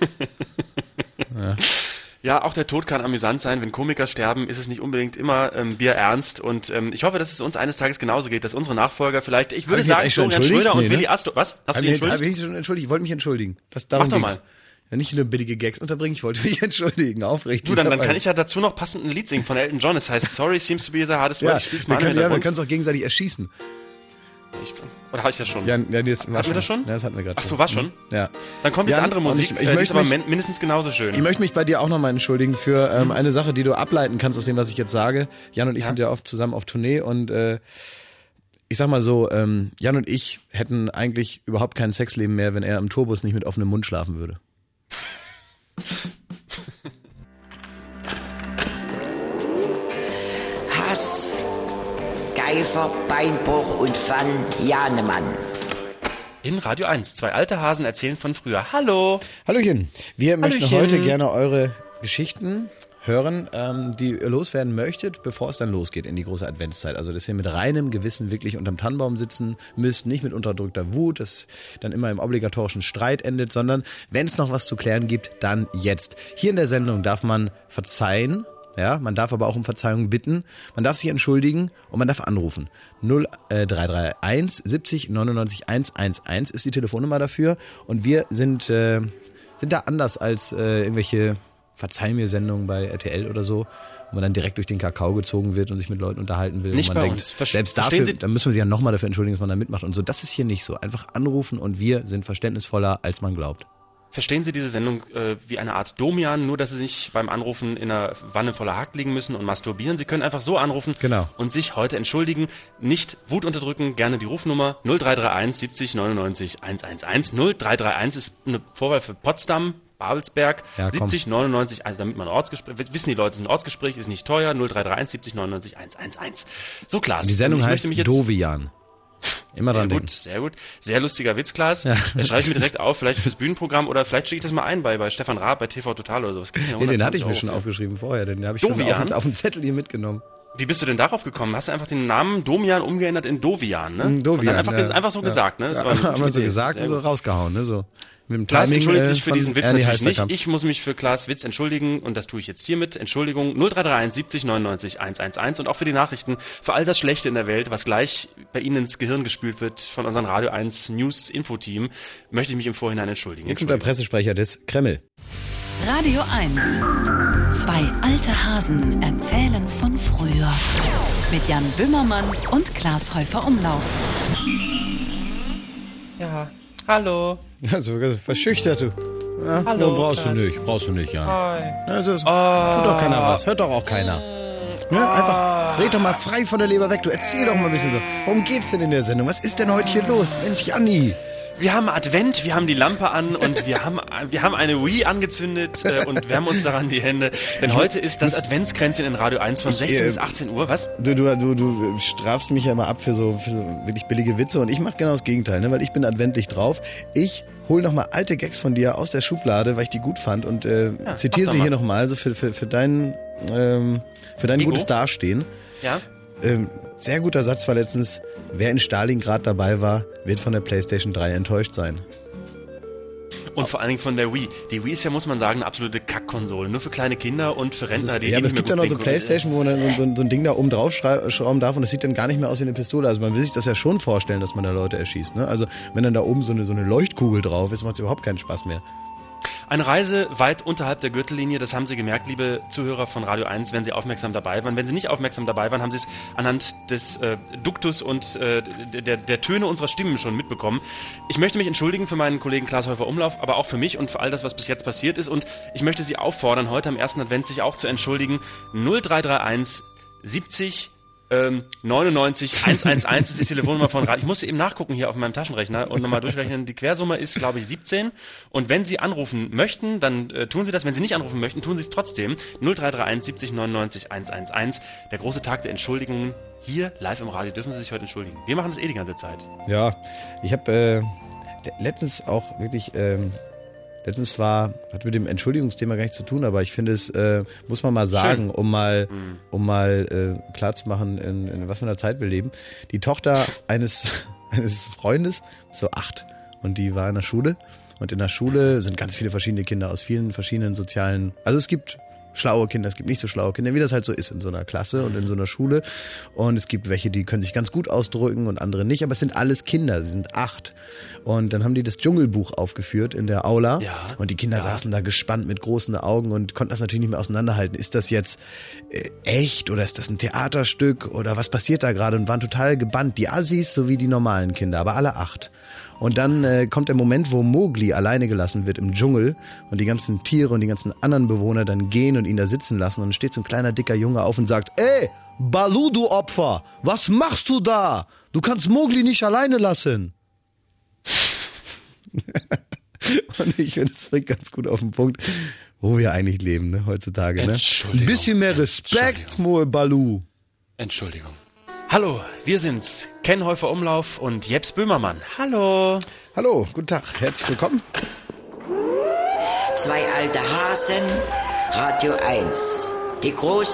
S2: Ja, auch der Tod kann amüsant sein. Wenn Komiker sterben, ist es nicht unbedingt immer ähm, bierernst. Und ähm, ich hoffe, dass es uns eines Tages genauso geht, dass unsere Nachfolger vielleicht, ich würde
S3: Hab ich mich
S2: sagen,
S3: jetzt eigentlich schon
S2: Florian
S3: entschuldigt?
S2: Schröder und
S3: Nee, ne?
S2: Willi Astor. Was? Hast du
S3: Hab
S2: dich
S3: ich,
S2: entschuldigt?
S3: hab ich schon entschuldigt? Ich wollte mich entschuldigen. Das, darum
S2: Mach doch
S3: ging's.
S2: mal.
S3: Ja, nicht nur billige Gags unterbringen, ich wollte mich entschuldigen, aufrichtig.
S2: Du, dann, dann
S3: Aber-
S2: kann ich ja dazu noch passend ein Lied singen von Elton John. Es heißt Sorry seems to be the hardest
S3: ja,
S2: word. Ich spiel's
S3: wir
S2: mal an im
S3: können, ja, wir
S2: Hintergrund.
S3: können es auch gegenseitig erschießen.
S2: Ich, oder habe ich das schon?
S3: Ja, ja, das war
S2: Hatten wir das schon?
S3: Ja, das hatten wir gerade
S2: Ach so, war schon?
S3: Ja.
S2: Dann kommt jetzt
S3: Ja,
S2: andere
S3: und
S2: Musik,
S3: ich-
S2: ich,
S3: ich
S2: äh, die
S3: möchte
S2: ist aber
S3: mich-
S2: min- mindestens genauso schön.
S3: Ich möchte mich bei dir auch nochmal entschuldigen für ähm, eine Sache, die du ableiten kannst aus dem, was ich jetzt sage. Jan und ich
S2: Ja.
S3: sind ja oft zusammen auf Tournee und äh, ich sag mal so, ähm, Jan und ich hätten eigentlich überhaupt kein Sexleben mehr, wenn er am Tourbus nicht mit offenem Mund schlafen würde.
S4: Hass, Geifer, Beinbruch und Van Janemann.
S2: In Radio eins, zwei alte Hasen erzählen von früher. Hallo!
S3: Hallöchen, wir möchten
S2: Hallöchen.
S3: heute gerne eure Geschichten hören, ähm, die ihr loswerden möchtet, bevor es dann losgeht in die große Adventszeit. Also, dass ihr mit reinem Gewissen wirklich unterm Tannenbaum sitzen müsst, nicht mit unterdrückter Wut, das dann immer im obligatorischen Streit endet, sondern wenn es noch was zu klären gibt, dann jetzt. Hier in der Sendung darf man verzeihen, ja, man darf aber auch um Verzeihung bitten, man darf sich entschuldigen und man darf anrufen. null drei drei eins siebzig neunundneunzig hundertelf ist die Telefonnummer dafür und wir sind, äh, sind da anders als äh, irgendwelche Verzeih mir Sendungen bei R T L oder so, wo man dann direkt durch den Kakao gezogen wird und sich mit Leuten unterhalten will.
S2: Nicht
S3: und man
S2: bei
S3: denkt,
S2: uns. Ver-
S3: selbst
S2: verstehen
S3: dafür,
S2: Sie-
S3: dann müssen wir sich ja nochmal dafür entschuldigen, dass man da mitmacht und so. Das ist hier nicht so. Einfach anrufen und wir sind verständnisvoller, als man glaubt.
S2: Verstehen Sie diese Sendung äh, wie eine Art Domian, nur dass Sie nicht beim Anrufen in einer Wanne voller Hack liegen müssen und masturbieren. Sie können einfach so anrufen
S3: Genau.
S2: und sich heute entschuldigen. Nicht Wut unterdrücken, gerne die Rufnummer null drei drei eins siebzig neunundneunzig hundertelf. null drei drei eins ist eine Vorwahl für Potsdam, Babelsberg,
S3: Ja, komm.
S2: siebzig neunundneunzig, also damit man Ortsgespräch, wissen die Leute, es ist ein Ortsgespräch, ist nicht teuer, null drei drei eins siebzig neunundneunzig hundertelf. So, Klaas.
S3: Die Sendung
S2: ich
S3: heißt
S2: möchte mich jetzt
S3: Dovian. Immer
S2: Sehr
S3: dran
S2: gut,
S3: denken.
S2: sehr gut. Sehr lustiger Witz, Klaas. Da schreibe ich mir direkt auf, vielleicht fürs Bühnenprogramm oder vielleicht schicke ich das mal ein bei, bei Stefan Raab bei T V Total oder so. Das kriegt ja
S3: Nee, den hatte ich
S2: hundertzwanzig
S3: mir
S2: Euro
S3: schon
S2: für.
S3: aufgeschrieben vorher, den habe ich schon
S2: Dovian?
S3: auf, auf dem Zettel hier mitgenommen.
S2: Wie bist du denn darauf gekommen? Hast du einfach den Namen Domian umgeändert in Dovian, ne?
S3: Dovian,
S2: Und dann einfach,
S3: ja.
S2: einfach so
S3: Ja.
S2: gesagt, ne? Das
S3: Ja,
S2: war eine
S3: haben wir
S2: gute
S3: so
S2: Idee.
S3: gesagt
S2: Sehr
S3: und so
S2: gut.
S3: rausgehauen, ne? So. Mit dem
S2: Klaas
S3: Timing,
S2: entschuldigt
S3: äh,
S2: sich für
S3: von
S2: diesen Witz
S3: Ernie
S2: natürlich nicht.
S3: Heisterkamp.
S2: Ich muss mich für Klaas Witz entschuldigen und das tue ich jetzt hiermit. Entschuldigung null drei drei eins siebzig neunundneunzig hundertelf und auch für die Nachrichten, für all das Schlechte in der Welt, was gleich bei Ihnen ins Gehirn gespült wird von unserem Radio eins News Info-Team, möchte ich mich im Vorhinein entschuldigen.
S3: Hier kommt der
S2: Entschuldigung.
S3: Pressesprecher des Kreml.
S1: Radio eins. Zwei alte Hasen erzählen von früher. Mit Jan Böhmermann und Klaas Häufer Umlauf.
S2: Ja. Hallo.
S3: Also, verschüchtert, du. Ja,
S2: Hallo,
S3: no, brauchst
S2: Klaas.
S3: du nicht, brauchst du nicht, Jan.
S2: Hi.
S3: Also, tut doch keiner was, hört doch auch keiner. Ne? Einfach, red doch mal frei von der Leber weg, du erzähl doch mal ein bisschen so. Worum geht's denn in der Sendung? Was ist denn heute hier los? Mensch, Janni.
S2: Wir haben Advent, wir haben die Lampe an und wir haben, wir haben eine Wii angezündet äh, und wärmen uns daran die Hände. Denn heute ist das Adventskränzchen in Radio eins von sechzehn bis achtzehn Uhr. Was?
S3: Du, du, du, du strafst mich ja mal ab für so, für so wirklich billige Witze und ich mache genau das Gegenteil, ne? Weil ich bin adventlich drauf. Ich hol noch mal alte Gags von dir aus der Schublade, weil ich die gut fand und äh, ja, zitiere sie mal hier noch mal, also für, für, für dein, ähm, für dein gutes Dastehen.
S2: Ja.
S3: Ähm, sehr guter Satz war letztens: Wer in Stalingrad dabei war, wird von der PlayStation drei enttäuscht sein.
S2: Und vor allen Dingen von der Wii. Die Wii ist ja, muss man sagen, eine absolute Kackkonsole. Nur für kleine Kinder und für Rentner,
S3: ist,
S2: die
S3: ja, aber
S2: nicht
S3: es gibt
S2: mehr
S3: ja
S2: gut
S3: noch so
S2: sehen
S3: PlayStation, wo man dann so, so, so ein Ding da oben drauf schrauben darf und das sieht dann gar nicht mehr aus wie eine Pistole. Also man will sich das ja schon vorstellen, dass man da Leute erschießt. Ne? Also wenn dann da oben so eine, so eine Leuchtkugel drauf ist, macht es überhaupt keinen Spaß mehr.
S2: Eine Reise weit unterhalb der Gürtellinie, das haben Sie gemerkt, liebe Zuhörer von Radio eins, wenn Sie aufmerksam dabei waren. Wenn Sie nicht aufmerksam dabei waren, haben Sie es anhand des äh, Duktus und äh, der, der Töne unserer Stimmen schon mitbekommen. Ich möchte mich entschuldigen für meinen Kollegen Klaas Häufer-Umlauf, aber auch für mich und für all das, was bis jetzt passiert ist. Und ich möchte Sie auffordern, heute am ersten Advent sich auch zu entschuldigen. null drei drei eins siebzig Ähm, neunundneunzig hundertelf ist die Telefonnummer von Radio. Ich musste eben nachgucken hier auf meinem Taschenrechner und nochmal durchrechnen. Die Quersumme ist, glaube ich, siebzehn. Und wenn Sie anrufen möchten, dann äh, tun Sie das. Wenn Sie nicht anrufen möchten, tun Sie es trotzdem. null drei drei eins siebzig neunundneunzig hundertelf. Der große Tag der Entschuldigungen. Hier live im Radio dürfen Sie sich heute entschuldigen. Wir machen das eh die ganze Zeit.
S3: Ja, ich habe äh, letztens auch wirklich... Ähm Letztens war, hat mit dem Entschuldigungsthema gar nichts zu tun, aber ich finde es, äh, muss man mal sagen, Schön. um mal, mhm. um mal äh, klarzumachen, in, in was für einer Zeit wir leben. Die Tochter eines, eines Freundes, so acht, und die war in der Schule. Und in der Schule sind ganz viele verschiedene Kinder aus vielen verschiedenen sozialen, also es gibt schlaue Kinder, es gibt nicht so schlaue Kinder, wie das halt so ist in so einer Klasse und in so einer Schule. Und es gibt welche, die können sich ganz gut ausdrücken und andere nicht, aber es sind alles Kinder, sie sind acht. Und dann haben die das Dschungelbuch aufgeführt in der Aula ja, und die Kinder ja. saßen da gespannt mit großen Augen und konnten das natürlich nicht mehr auseinanderhalten. Ist das jetzt äh, echt oder ist das ein Theaterstück oder was passiert da gerade? Und waren total gebannt, die Assis sowie die normalen Kinder, aber alle acht. Und dann äh, kommt der Moment, wo Mowgli alleine gelassen wird im Dschungel und die ganzen Tiere und die ganzen anderen Bewohner dann gehen und ihn da sitzen lassen. Und dann steht so ein kleiner, dicker Junge auf und sagt: Ey, Balu, du Opfer, was machst du da? Du kannst Mowgli nicht alleine lassen. Und ich finde, es bringt ganz gut auf den Punkt, wo wir eigentlich leben, ne, heutzutage. Ne? Ein bisschen mehr Respekt, Moe Balu.
S2: Entschuldigung. Hallo, wir sind's, Ken Häufer-Umlauf und Jeps Böhmermann. Hallo.
S3: Hallo, guten Tag, herzlich willkommen.
S4: Zwei alte Hasen, Radio eins. Die große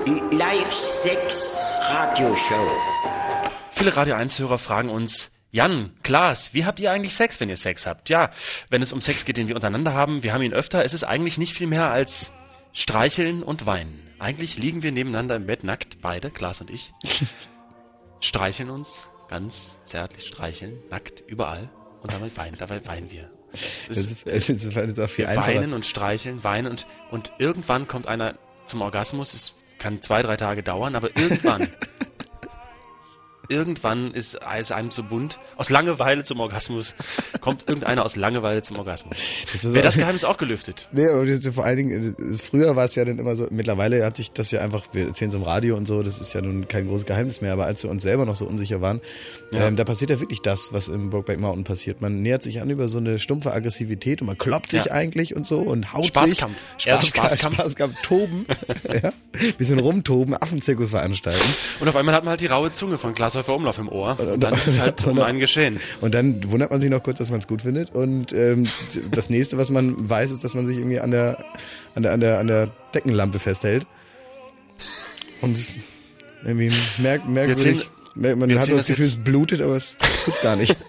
S4: Live-Sex-Radioshow.
S2: Viele Radio eins-Hörer fragen uns: Jan, Klaas, wie habt ihr eigentlich Sex, wenn ihr Sex habt? Ja, wenn es um Sex geht, den wir untereinander haben, wir haben ihn öfter, es ist eigentlich nicht viel mehr als streicheln und weinen. Eigentlich liegen wir nebeneinander im Bett, nackt, beide, Klaas und ich. Streicheln uns, ganz zärtlich streicheln, nackt, überall. Und dabei weinen, dabei weinen wir.
S3: Das ist, das ist, das ist auch viel
S2: wir
S3: einfacher.
S2: Weinen und streicheln, weinen und, und irgendwann kommt einer zum Orgasmus. Es kann zwei, drei Tage dauern, aber irgendwann, irgendwann ist, ist einem zu bunt. Aus Langeweile zum Orgasmus kommt irgendeiner aus Langeweile zum Orgasmus. Das Wäre das Geheimnis auch gelüftet?
S3: Nee, und vor allen Dingen, früher war es ja dann immer so, mittlerweile hat sich das ja einfach, wir erzählen es im Radio und so, das ist ja nun kein großes Geheimnis mehr, aber als wir uns selber noch so unsicher waren, ja. ähm, da passiert ja wirklich das, was im Brokeback Mountain passiert. Man nähert sich an über so eine stumpfe Aggressivität und man kloppt sich ja. eigentlich und so und haut
S2: Spaßkampf.
S3: sich. Spaßkampf. Spaßkampf. Spaßkampf, toben. ja. Bisschen rumtoben, Affenzirkus veranstalten.
S2: Und auf einmal hat man halt die raue Zunge von Klaas Häufer-Umlauf im Ohr. Und, und dann ist es halt um einen geschehen.
S3: Und dann wundert man sich noch kurz, dass man es gut findet. Und ähm, das nächste, was man weiß, ist, dass man sich irgendwie an der, an der, an der, an der Deckenlampe festhält. Und es irgendwie merk, merkwürdig. Merk, man hat das Gefühl, es blutet, aber es tut's gar nicht.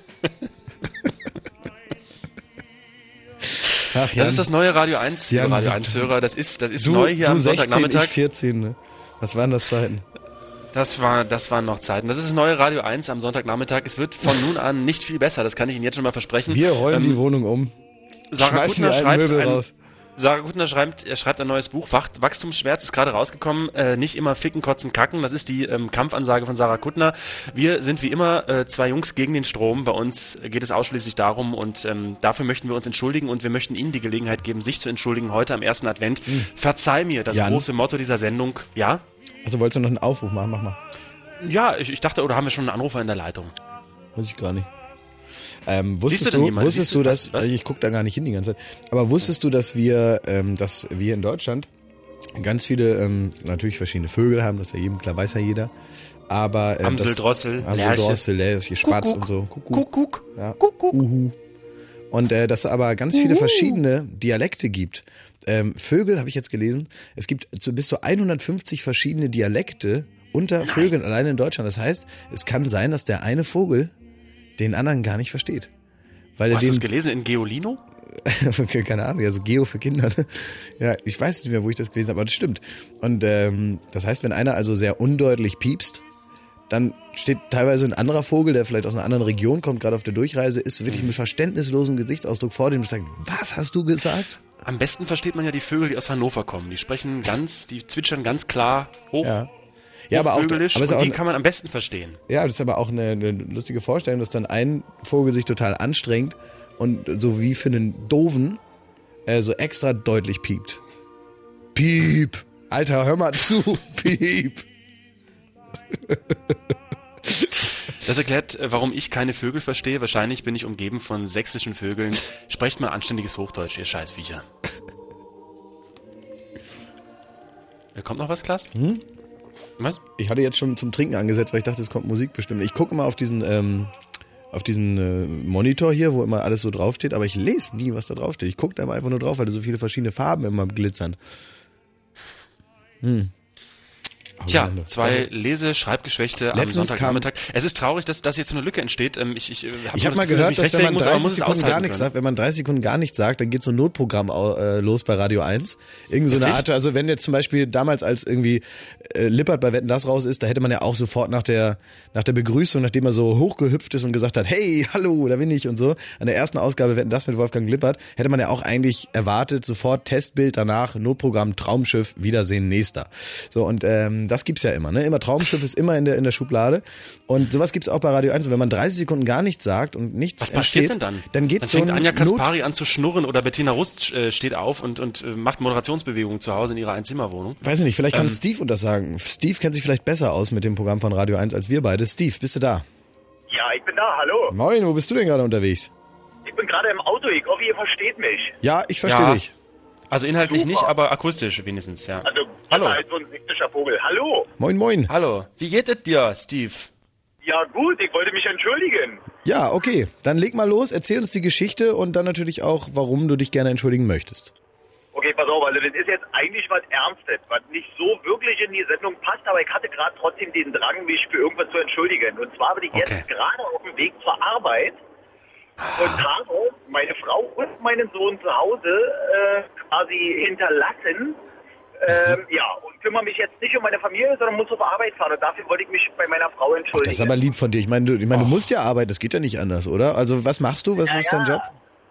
S2: Ach, das ist das neue Radio eins, Jan, Radio eins-Hörer. Das ist, das ist
S3: du,
S2: neu hier
S3: du
S2: am
S3: sechzehn,
S2: Sonntagnachmittag.
S3: Ich vierzehn, ne? Was waren das Zeiten?
S2: Das war, das waren noch Zeiten. Das ist das neue Radio eins am Sonntagnachmittag. Es wird von nun an nicht viel besser. Das kann ich Ihnen jetzt schon mal versprechen.
S3: Wir räumen ähm, die Wohnung um.
S2: Sarah Kuttner schreibt, ein, Sarah Kuttner schreibt, er schreibt ein neues Buch, Wach- Wachstumsschmerz ist gerade rausgekommen, äh, nicht immer ficken, kotzen, kacken, das ist die ähm, Kampfansage von Sarah Kuttner. Wir sind wie immer äh, zwei Jungs gegen den Strom, bei uns geht es ausschließlich darum und ähm, dafür möchten wir uns entschuldigen und wir möchten Ihnen die Gelegenheit geben, sich zu entschuldigen heute am ersten Advent. Mhm. Verzeih mir, das
S3: Jan.
S2: große Motto dieser Sendung, ja?
S3: Also wolltest du noch einen Aufruf machen? Mach mal.
S2: Ja, ich, ich dachte, oder haben wir schon einen Anrufer in der Leitung?
S3: Weiß ich gar nicht. Ähm, wusstest
S2: Siehst du denn
S3: du,
S2: jemanden?
S3: wusstest
S2: Siehst
S3: du,
S2: du-
S3: dass,
S2: was- was?
S3: ich gucke da gar nicht hin die ganze Zeit, aber wusstest du, dass wir, ähm, dass wir in Deutschland ganz viele, ähm, natürlich verschiedene Vögel haben, das ist ja jedem klar, weiß ja jeder, aber äh,
S2: Amsel,
S3: das-
S2: Drossel,
S3: Amsel,
S2: Lerche.
S3: Drossel, Lerche, Spatz
S2: Kuckuck.
S3: und so. Kuckuck.
S2: Kuckuck.
S3: Ja. Uhu. Und äh, dass es aber ganz viele verschiedene Dialekte gibt. Ähm, Vögel, habe ich jetzt gelesen, es gibt zu, bis zu hundertfünfzig verschiedene Dialekte unter Vögeln alleine in Deutschland. Das heißt, es kann sein, dass der eine Vogel den anderen gar nicht versteht. Weil er
S2: Hast du
S3: den,
S2: das gelesen in Geolino?
S3: keine Ahnung, also Geo für Kinder. Ne? Ja, ich weiß nicht mehr, wo ich das gelesen habe, aber das stimmt. Und ähm, das heißt, wenn einer also sehr undeutlich piepst, dann steht teilweise ein anderer Vogel, der vielleicht aus einer anderen Region kommt, gerade auf der Durchreise, ist wirklich mit verständnislosem Gesichtsausdruck vor dem und sagt, was hast du gesagt?
S2: Am besten versteht man ja die Vögel, die aus Hannover kommen. Die sprechen ganz, die zwitschern ganz klar hoch.
S3: Ja. Ja, aber auch, aber
S2: Vögelisch,
S3: es ist
S2: und
S3: auch
S2: die
S3: eine,
S2: kann man am besten verstehen.
S3: ja, das ist aber auch eine, eine lustige Vorstellung, dass dann ein Vogel sich total anstrengt und so wie für einen Doofen äh, so extra deutlich piept. Piep! Alter, hör mal zu! Piep!
S2: Das erklärt, äh, warum ich keine Vögel verstehe. Wahrscheinlich bin ich umgeben von sächsischen Vögeln. Sprecht mal anständiges Hochdeutsch, ihr Scheißviecher. Äh, Kommt noch was, Klaas?
S3: Hm?
S2: Was?
S3: Ich hatte jetzt schon zum Trinken angesetzt, weil ich dachte, es kommt Musik bestimmt. Ich gucke immer auf diesen, ähm, auf diesen äh, Monitor hier, wo immer alles so draufsteht, aber ich lese nie, was da draufsteht. Ich gucke da immer einfach nur drauf, weil da so viele verschiedene Farben immer glitzern. Hm.
S2: Tja, zwei Lese-, Schreibgeschwächte am
S3: Letztens
S2: Sonntagnachmittag. Es ist traurig, dass, dass jetzt so eine Lücke entsteht. Ähm, Ich, ich, äh, hab
S3: Ich
S2: nur
S3: habe mal
S2: Gefühl,
S3: gehört,
S2: ich
S3: dass
S2: mich
S3: wenn man
S2: rechtfertigen muss, aber
S3: dreißig
S2: muss es
S3: Sekunden gar
S2: aushalten
S3: nichts
S2: können.
S3: sagt, wenn man dreißig Sekunden gar nichts sagt, dann geht so ein Notprogramm au- äh, los bei Radio eins. Irgend so eine
S2: Wirklich?
S3: Art, also wenn jetzt zum Beispiel damals als irgendwie äh, Lippert bei Wetten, das raus ist, da hätte man ja auch sofort nach der nach der Begrüßung, nachdem er so hochgehüpft ist und gesagt hat, hey, hallo, da bin ich und so, an der ersten Ausgabe Wetten, das mit Wolfgang Lippert, hätte man ja auch eigentlich erwartet, sofort Testbild, danach Notprogramm, Traumschiff, Wiedersehen, nächster. So, und ähm, das gibt's ja immer, ne? Immer Traumschiff ist immer in der in der Schublade und sowas gibt's auch bei Radio eins und wenn man dreißig Sekunden gar nichts sagt und nichts
S2: Was passiert
S3: entsteht,
S2: denn dann?
S3: Dann geht
S2: Dann
S3: so
S2: fängt
S3: ein
S2: Anja
S3: Not
S2: Kaspari an zu schnurren oder Bettina Rust äh, steht auf und, und äh, macht Moderationsbewegungen zu Hause in ihrer Einzimmerwohnung.
S3: Weiß ich nicht, vielleicht kann
S2: Ähm.
S3: Steve uns das sagen. Steve kennt sich vielleicht besser aus mit dem Programm von Radio eins als wir beide. Steve, bist du da?
S8: Ja, ich bin da, hallo.
S3: Moin, wo bist du denn gerade unterwegs?
S8: Ich bin gerade im Auto, ich hoffe, ihr versteht mich.
S3: Ja, ich verstehe
S2: Ja.
S3: dich.
S2: Also inhaltlich
S8: Super.
S2: nicht, aber akustisch wenigstens, ja.
S8: Also,
S2: Hallo.
S8: halt so ein hektischer Vogel. Hallo.
S3: Moin, moin.
S2: Hallo, wie geht es dir, Steve?
S8: Ja gut, ich wollte mich entschuldigen.
S3: Ja, okay. Dann leg mal los, erzähl uns die Geschichte und dann natürlich auch, warum du dich gerne entschuldigen möchtest.
S8: Okay, pass auf, also das ist jetzt eigentlich was Ernstes, was nicht so wirklich in die Sendung passt, aber ich hatte gerade trotzdem den Drang, mich für irgendwas zu entschuldigen. Und zwar bin ich
S2: Okay.
S8: jetzt gerade auf dem Weg zur Arbeit und habe meine Frau und meinen Sohn zu Hause äh, quasi hinterlassen. Ähm, ja, und kümmere mich jetzt nicht um meine Familie, sondern muss auf Arbeit fahren. Und dafür wollte ich mich bei meiner Frau entschuldigen.
S3: Das ist aber lieb von dir. Ich meine, du, ich meine, du musst ja arbeiten, das geht ja nicht anders, oder? Also was machst du? Was
S8: Ja,
S3: ist dein
S8: ja.
S3: Job?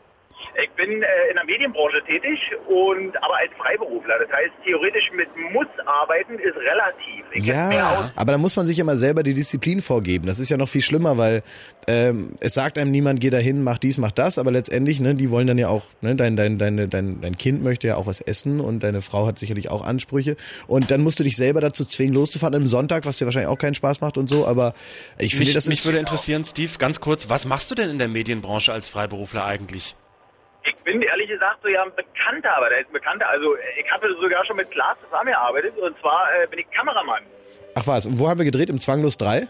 S8: Ich bin äh, in der Medienbranche tätig, und aber als Freiberufler. Das heißt, theoretisch mit muss arbeiten ist relativ. Ich kenn mehr
S3: Ja,
S8: aus.
S3: aber da muss man sich immer selber die Disziplin vorgeben. Das ist ja noch viel schlimmer, weil ähm, es sagt einem niemand, geh dahin, mach dies, mach das, aber letztendlich, ne, die wollen dann ja auch, ne, dein, dein, dein, dein, dein Kind möchte ja auch was essen und deine Frau hat sicherlich auch Ansprüche und dann musst du dich selber dazu zwingen, loszufahren am Sonntag, was dir wahrscheinlich auch keinen Spaß macht und so, aber ich finde,
S2: Mich,
S3: das
S2: mich
S3: ist...
S2: würde interessieren, Steve, ganz kurz, was machst du denn in der Medienbranche als Freiberufler eigentlich?
S8: Ich bin ehrlich gesagt so ja ein Bekannter, aber der ist ein Bekannter. Also ich habe sogar schon mit Klaas zusammengearbeitet, und zwar äh, bin ich Kameramann.
S3: Ach was, und wo haben wir gedreht? Im Zwanglos drei?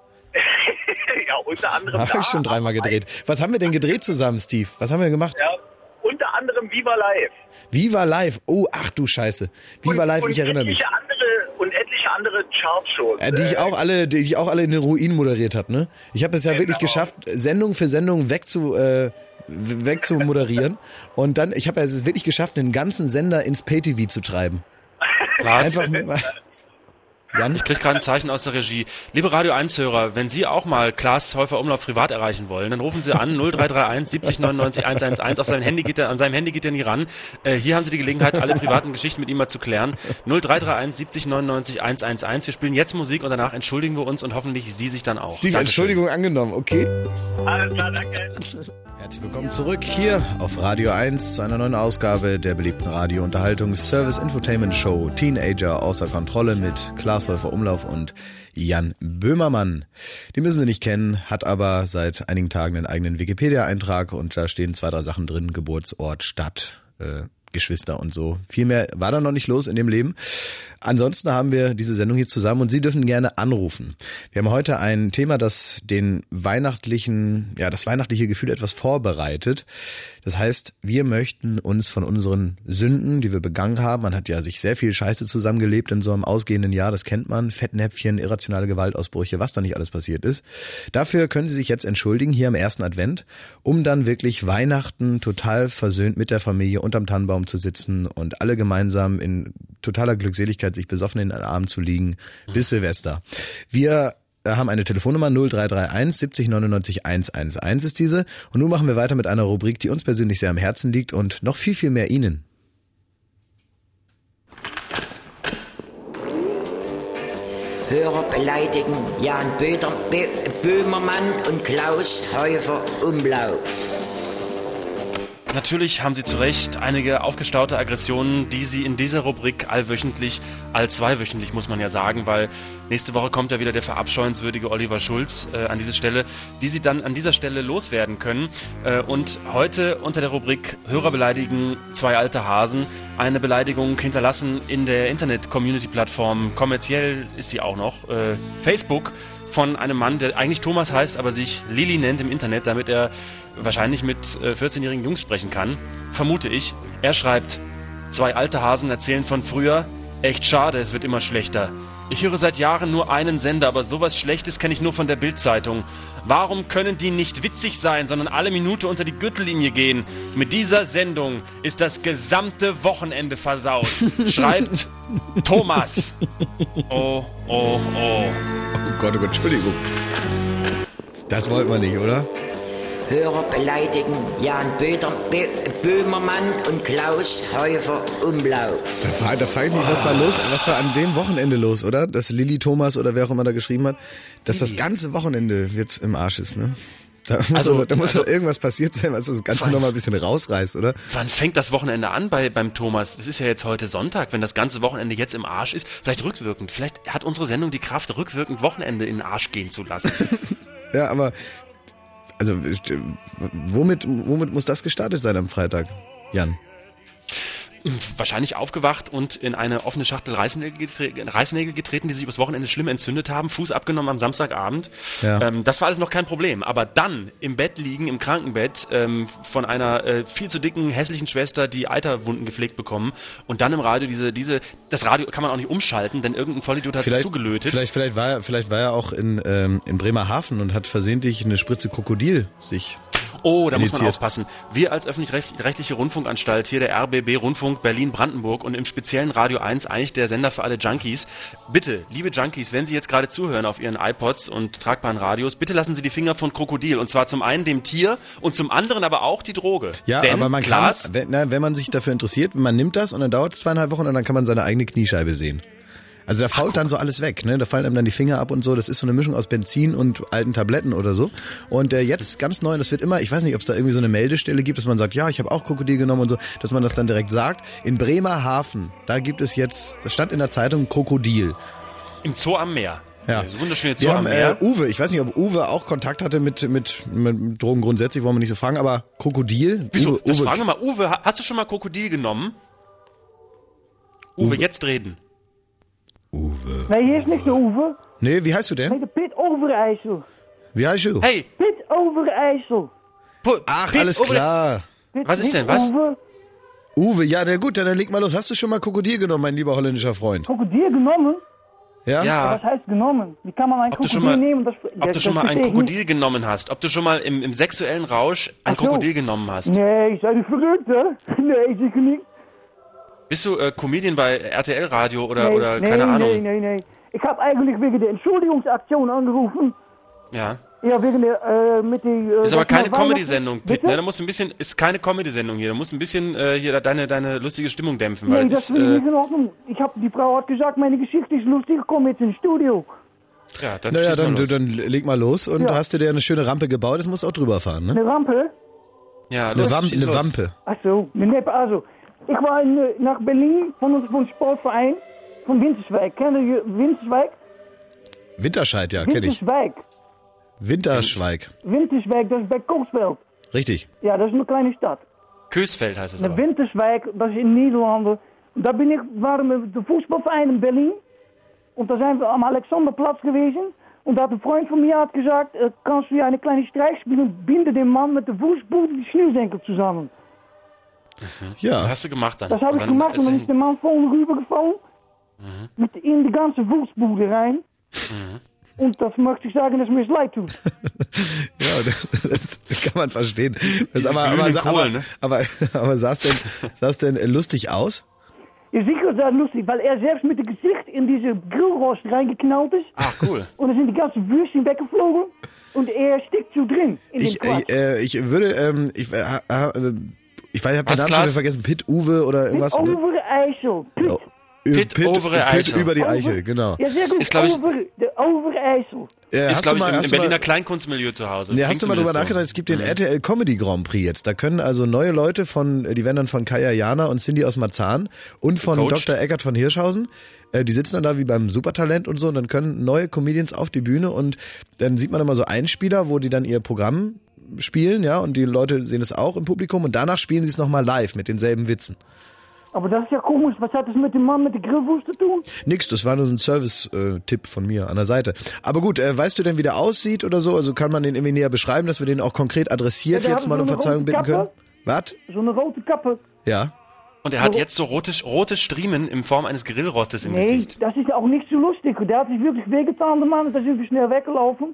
S8: Ja, unter anderem
S3: Habe
S8: da,
S3: ich schon dreimal gedreht. Was haben wir denn gedreht zusammen, Steve? Was haben wir denn gemacht?
S8: Ja, unter anderem Viva Live.
S3: Viva Live. Oh, ach du Scheiße. Viva
S8: und,
S3: Live,
S8: und
S3: ich erinnere mich.
S8: etliche andere, und etliche andere Chartshows.
S3: Äh, die ich auch alle, die ich auch alle in den Ruin moderiert habe, ne? Ich habe es ja
S8: Genau.
S3: wirklich geschafft, Sendung für Sendung weg zu äh, weg zu moderieren und dann, ich habe es wirklich geschafft, einen ganzen Sender ins Pay-T V zu treiben.
S2: Klaas,
S3: Einfach mit, Jan?
S2: Ich krieg gerade ein Zeichen aus der Regie. Liebe Radio eins Hörer, wenn Sie auch mal Klaas Häufer Umlauf privat erreichen wollen, dann rufen Sie an null drei drei eins siebzig neunundneunzig hunderteins. Auf seinem Handy geht er, an seinem Handy geht er nie ran. Äh, hier haben Sie die Gelegenheit, alle privaten Geschichten mit ihm mal zu klären. null drei drei eins siebzig neunundneunzig hunderteins. Wir spielen jetzt Musik und danach entschuldigen wir uns und hoffentlich Sie sich dann auch.
S3: Steve,
S2: Dankeschön.
S3: Entschuldigung angenommen, okay?
S8: Alles klar, danke.
S3: Herzlich willkommen zurück hier auf Radio eins zu einer neuen Ausgabe der beliebten Radio-Unterhaltungs-Service-Infotainment-Show Teenager außer Kontrolle mit Klaas Häufer Umlauf und Jan Böhmermann. Die müssen Sie nicht kennen, hat aber seit einigen Tagen einen eigenen Wikipedia-Eintrag und da stehen zwei, drei Sachen drin, Geburtsort, Stadt, äh, Geschwister und so. Viel mehr war da noch nicht los in dem Leben. Ansonsten haben wir diese Sendung hier zusammen und Sie dürfen gerne anrufen. Wir haben heute ein Thema, das den weihnachtlichen, ja, das weihnachtliche Gefühl etwas vorbereitet. Das heißt, wir möchten uns von unseren Sünden, die wir begangen haben, man hat ja sich sehr viel Scheiße zusammengelebt in so einem ausgehenden Jahr, das kennt man, Fettnäpfchen, irrationale Gewaltausbrüche, was da nicht alles passiert ist. Dafür können Sie sich jetzt entschuldigen, hier am ersten Advent, um dann wirklich Weihnachten total versöhnt mit der Familie unterm Tannenbaum zu sitzen und alle gemeinsam in totaler Glückseligkeit sich besoffen in den Armen zu liegen bis Silvester. Wir haben eine Telefonnummer null drei drei eins siebzig neunundneunzig hunderteins ist diese. Und nun machen wir weiter mit einer Rubrik, die uns persönlich sehr am Herzen liegt und noch viel, viel mehr Ihnen.
S4: Hörer beleidigen Jan Böder, Bö, Böhmermann und Klaus Häufer Umlauf.
S2: Natürlich haben Sie zu Recht einige aufgestaute Aggressionen, die Sie in dieser Rubrik allwöchentlich, allzweiwöchentlich muss man ja sagen, weil nächste Woche kommt ja wieder der verabscheuenswürdige Oliver Schulz äh, an diese Stelle, die Sie dann an dieser Stelle loswerden können. Äh, und heute unter der Rubrik Hörer beleidigen zwei alte Hasen eine Beleidigung hinterlassen in der Internet-Community-Plattform, kommerziell ist sie auch noch, äh, Facebook, von einem Mann, der eigentlich Thomas heißt, aber sich Lilly nennt im Internet, damit er wahrscheinlich mit äh, vierzehnjährigen Jungs sprechen kann. Vermute ich. Er schreibt, zwei alte Hasen erzählen von früher. Echt schade, es wird immer schlechter. Ich höre seit Jahren nur einen Sender, aber sowas Schlechtes kenne ich nur von der Bild-Zeitung. Warum können die nicht witzig sein, sondern alle Minute unter die Gürtellinie gehen? Mit dieser Sendung ist das gesamte Wochenende versaut. Schreibt Thomas. Oh, oh, oh.
S3: Oh Gott, oh Gott, Entschuldigung. Das wollten wir nicht, oder?
S4: Hörer beleidigen Jan Böder, Bö, Böhmermann und Klaus Häufer Umlauf.
S3: Da frage, da frage ich mich, was war los, was war an dem Wochenende los, oder? Dass Lilly Thomas oder wer auch immer da geschrieben hat, dass das ganze Wochenende jetzt im Arsch ist, ne? Da muss,
S2: Also,
S3: doch, da muss
S2: also,
S3: doch irgendwas passiert sein, was das Ganze nochmal ein bisschen rausreißt, oder?
S2: Wann fängt das Wochenende an bei beim Thomas? Das ist ja jetzt heute Sonntag, wenn das ganze Wochenende jetzt im Arsch ist. Vielleicht rückwirkend. Vielleicht hat unsere Sendung die Kraft, rückwirkend Wochenende in den Arsch gehen zu lassen.
S3: Ja, aber also womit, womit muss das gestartet sein am Freitag, Jan?
S2: Wahrscheinlich aufgewacht und in eine offene Schachtel Reißnägel, getre- Reißnägel getreten, die sich übers Wochenende schlimm entzündet haben, Fuß abgenommen am Samstagabend.
S3: Ja.
S2: Ähm, das war alles noch kein Problem. Aber dann im Bett liegen, im Krankenbett, ähm, von einer äh, viel zu dicken, hässlichen Schwester, die Eiterwunden gepflegt bekommen und dann im Radio diese, diese, das Radio kann man auch nicht umschalten, denn irgendein Vollidiot hat
S3: Vielleicht,
S2: zugelötet.
S3: vielleicht, vielleicht war er, vielleicht war er auch in, ähm, in Bremerhaven und hat versehentlich eine Spritze Krokodil sich
S2: Oh, da muss man
S3: initiiert.
S2: aufpassen. Wir als öffentlich-rechtliche Rundfunkanstalt, hier der R B B Rundfunk Berlin-Brandenburg und im speziellen Radio eins, eigentlich der Sender für alle Junkies. Bitte, liebe Junkies, wenn Sie jetzt gerade zuhören auf Ihren iPods und tragbaren Radios, bitte lassen Sie die Finger von Krokodil. Und zwar zum einen dem Tier und zum anderen aber auch die Droge.
S3: Ja,
S2: Denn,
S3: aber man
S2: Klaas,
S3: kann, wenn, na, wenn man sich dafür interessiert, man nimmt das und dann dauert es zweieinhalb Wochen und dann kann man seine eigene Kniescheibe sehen. Also da fault dann so alles weg, ne? Da fallen einem dann die Finger ab und so. Das ist so eine Mischung aus Benzin und alten Tabletten oder so. Und äh, jetzt ganz neu, das wird immer, ich weiß nicht, ob es da irgendwie so eine Meldestelle gibt, dass man sagt, ja, ich habe auch Krokodil genommen und so, dass man das dann direkt sagt. In Bremerhaven, da gibt es jetzt, das stand in der Zeitung, Krokodil.
S2: im Zoo am Meer.
S3: Ja.
S2: Das wunderschöne Zoo
S3: Wir
S2: am
S3: haben
S2: Meer.
S3: äh, Uwe, ich weiß nicht, ob Uwe auch Kontakt hatte mit, mit, mit Drogen grundsätzlich, wollen wir nicht so fragen, aber Krokodil?
S2: Wieso?
S3: Uwe,
S2: Das
S3: Uwe,
S2: fragen wir mal. Uwe, ha- hast du schon mal Krokodil genommen? Uwe,
S3: Uwe.
S2: jetzt reden.
S3: Uwe.
S9: Nee, hier is niks de Oever.
S3: Nee, wie heißt du
S9: Ik
S3: denn?
S9: heet de Pit Overijssel.
S3: Wie heißt du?
S2: Hey,
S9: Pit Overijssel.
S2: Pu-
S3: Ach,
S2: Pit,
S3: alles
S2: Uwe,
S3: klar.
S9: Pit,
S2: Was ist
S9: niet
S2: denn, was?
S9: Uwe.
S3: Uwe, ja, der gut, dann leg mal los. Hast du schon mal Krokodil genommen, mein lieber holländischer Freund?
S9: Krokodil genommen?
S3: Ja?
S2: Ja.
S9: Was heißt genommen? Wie kann man ein
S2: Ob du
S9: Krokodil
S2: schon mal,
S9: nehmen? Das,
S2: ob
S9: das,
S2: du schon
S9: das
S2: mal ein
S9: verstehe ich
S2: Krokodil genommen hast, ob du schon mal im, im sexuellen Rausch ein
S9: Ach so.
S2: Krokodil genommen hast.
S9: nicht. Nee, zijn die verrückt, hè? Nee, zeker niet.
S2: Bist du äh, Comedian bei R T L Radio oder,
S9: Nee,
S2: oder
S9: nee,
S2: keine Ahnung?
S9: nee, nee, nee. ich habe eigentlich wegen der Entschuldigungsaktion angerufen.
S2: Ja.
S9: Ja, wegen der, äh, mit der... Äh,
S2: Ist aber
S9: das mal
S2: keine Comedy-Sendung, Pitt,
S9: Bitte?
S2: ne? Da musst du ein bisschen, ist keine Comedy-Sendung hier. Da musst du ein bisschen äh, hier deine, deine lustige Stimmung dämpfen, weil
S9: Nee,
S2: das
S9: das
S2: ist,
S9: finde ich
S2: äh,
S9: nicht in Ordnung. Ich hab, die Frau hat gesagt, meine Geschichte ist lustig, komm jetzt ins Studio.
S2: ja, dann
S3: Naja,
S2: schieß mal
S3: dann,
S2: los.
S3: dann leg mal los und
S9: Ja.
S3: hast du dir eine schöne Rampe gebaut, das musst du auch drüber fahren, ne?
S9: Eine Rampe?
S2: Ja,
S3: Eine,
S2: los,
S3: Wam
S2: schieß
S3: eine
S2: los.
S3: Wampe.
S9: Ach so, ne, ne, also, ich war in, äh, nach Berlin von uns vom Sportverein von Winterswijk. Kennt ihr Winterswijk?
S3: Winterscheid, ja, kenne ich.
S9: Winterswijk.
S3: Winterschweig.
S9: Winterswijk, das ist bei Koksveld.
S3: Richtig.
S9: Ja, das ist eine kleine Stadt.
S2: Kösfeld heißt es
S9: Eine
S2: aber.
S9: Winterswijk, das ist in Niederlanden. Und da bin ich, waren wir de Fußballverein in Berlin. Und da sind wir am Alexanderplatz gewesen. Und da hat ein Freund von mir hat gesagt, äh, kannst du ja eine kleine Streich spielen, binde den Mann mit der Fußbude die Schnürsenkel zusammen.
S3: Ja.
S2: Das hast du gemacht dann.
S9: Das habe ich
S2: dann
S9: gemacht und
S2: ist
S9: dann
S2: er
S9: ist der Mann vorne rübergefallen. Mit in die ganze Fußbude rein. Und das möchte ich sagen, dass mir es leid tut.
S3: Ja, das, das kann man verstehen. Das
S2: Diese
S3: aber, aber,
S2: glühenden
S3: aber,
S2: Kohlen, ne?
S3: aber, aber sah es denn, sah es denn lustig aus?
S9: Ja, sicher ist das lustig, weil er selbst mit dem Gesicht in diese Grillrost reingeknallt ist.
S2: Ach, cool.
S9: Und dann sind die ganzen Würstchen weggeflogen. Und er steckt so drin in
S3: Ich,
S9: dem Quatsch.
S3: ich, äh, ich würde, ähm, ich, äh, äh, ich weiß, ich habe den
S2: Was,
S3: Namen schon
S2: Klaas?
S3: wieder vergessen. Pitt, Uwe oder irgendwas.
S9: Mit
S3: ne?
S9: over Eisel. Piet.
S3: Oh,
S2: Pitt, Overe Eichel.
S3: Pitt über die
S9: Over-
S3: Eichel, genau.
S9: Ja, sehr gut.
S2: Ist, glaub ich-
S9: over, der over Eisel.
S3: Äh,
S2: Ist,
S3: hast
S2: glaube
S3: du
S2: ich,
S3: mal,
S2: im,
S3: hast
S2: im
S3: du mal,
S2: Berliner Kleinkunstmilieu zu Hause.
S3: Nee,
S2: Klingt
S3: hast du mal drüber
S2: zumindest so.
S3: nachgedacht, es gibt den R T L Comedy Grand Prix jetzt. Da können also neue Leute von, die werden dann von Kaya Jana und Cindy aus Marzahn und von
S2: Gecoacht.
S3: Doktor Eckert von Hirschhausen. Äh, die sitzen dann da wie beim Supertalent und so und dann können neue Comedians auf die Bühne und dann sieht man immer so Einspieler, wo die dann ihr Programm spielen, ja, und die Leute sehen es auch im Publikum und danach spielen sie es nochmal live mit denselben Witzen.
S9: Aber das ist ja komisch. Was hat das mit dem Mann mit der Grillwurst zu tun?
S3: Nix, das war nur so ein Service-Tipp von mir an der Seite. Aber gut, äh, weißt du denn, wie der aussieht oder so? Also kann man den irgendwie näher beschreiben, dass wir den auch konkret adressiert
S9: Ja, der
S3: jetzt
S9: hat
S3: mal
S9: so
S3: um
S9: eine
S3: Verzeihung
S9: rote
S3: bitten können?
S9: Kappe.
S3: Was?
S9: So eine rote Kappe.
S3: Ja.
S2: Und er hat jetzt so rote, rote Striemen in Form eines Grillrostes im
S9: Nee,
S2: Gesicht.
S9: das ist auch nicht so lustig. Der hat sich wirklich wehgetan, der Mann. Da sind wir schnell weggelaufen.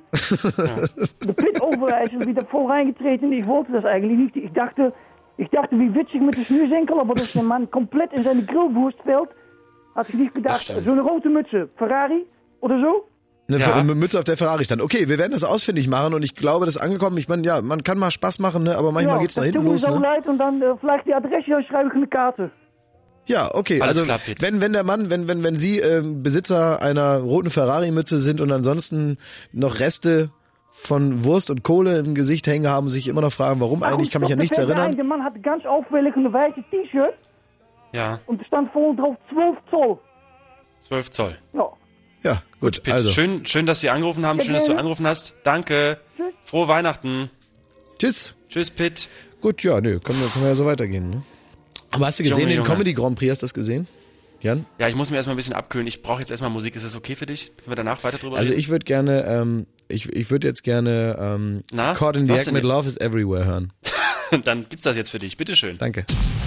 S9: Der Pitt Overijssel ist wieder voll reingetreten. Ich wollte das eigentlich nicht. Ich dachte, ich dachte wie witzig mit der Schnürsenkel, aber dass der Mann komplett in seine Grillwurst fällt, had ich nicht gedacht.
S2: stimmt.
S9: So eine rote Mütze, Ferrari oder so?
S3: Eine
S2: Ja.
S3: Ver- Mütze auf der Ferrari stand. Okay, wir werden das ausfindig machen und ich glaube, das ist angekommen. Ich meine, ja, man kann mal Spaß machen, ne? aber manchmal
S9: ja,
S3: geht's nach
S9: das
S3: hinten
S9: tut
S3: los.
S9: mir so
S3: Ne?
S9: leid und dann äh, vielleicht die Adresse, ja, schreibe ich eine Karte.
S3: Ja, okay.
S2: Alles
S3: also
S2: klar, Pitt.
S3: wenn wenn der Mann, wenn wenn wenn Sie ähm, Besitzer einer roten Ferrari-Mütze sind und ansonsten noch Reste von Wurst und Kohle im Gesicht hängen haben, und sich immer noch fragen, warum eigentlich, kann mich an nichts erinnern.
S9: Der Mann hatte ganz auffällig ein weißes T-Shirt
S2: Ja,
S9: und er stand vorne drauf zwölf Zoll.
S2: zwölf Zoll.
S9: Ja.
S3: Ja, gut.
S2: Pitt,
S3: Also
S2: schön, schön, dass Sie angerufen haben.
S9: Ja,
S2: Schön, dass du
S9: gerne.
S2: angerufen hast. Danke.
S9: Tschüss.
S2: Frohe Weihnachten.
S3: tschüss.
S2: Tschüss, Pitt.
S3: Gut, ja, nö, können wir, können wir ja so weitergehen. Ne? Aber hast du gesehen,
S2: Junge,
S3: den
S2: Junge.
S3: Comedy Grand Prix, hast du das gesehen? Jan?
S2: Ja, ich muss mir erstmal ein bisschen abkühlen. Ich brauche jetzt erstmal Musik. Ist das okay für dich? Können wir danach weiter drüber
S3: Also
S2: reden?
S3: ich würde gerne, ähm, ich, ich würde jetzt gerne ähm,
S2: Na,
S3: Caught in the
S2: was
S3: Act
S2: denn
S3: mit
S2: jetzt?
S3: Love is Everywhere hören.
S2: Dann gibt's das jetzt für dich. Bitteschön.
S3: Danke.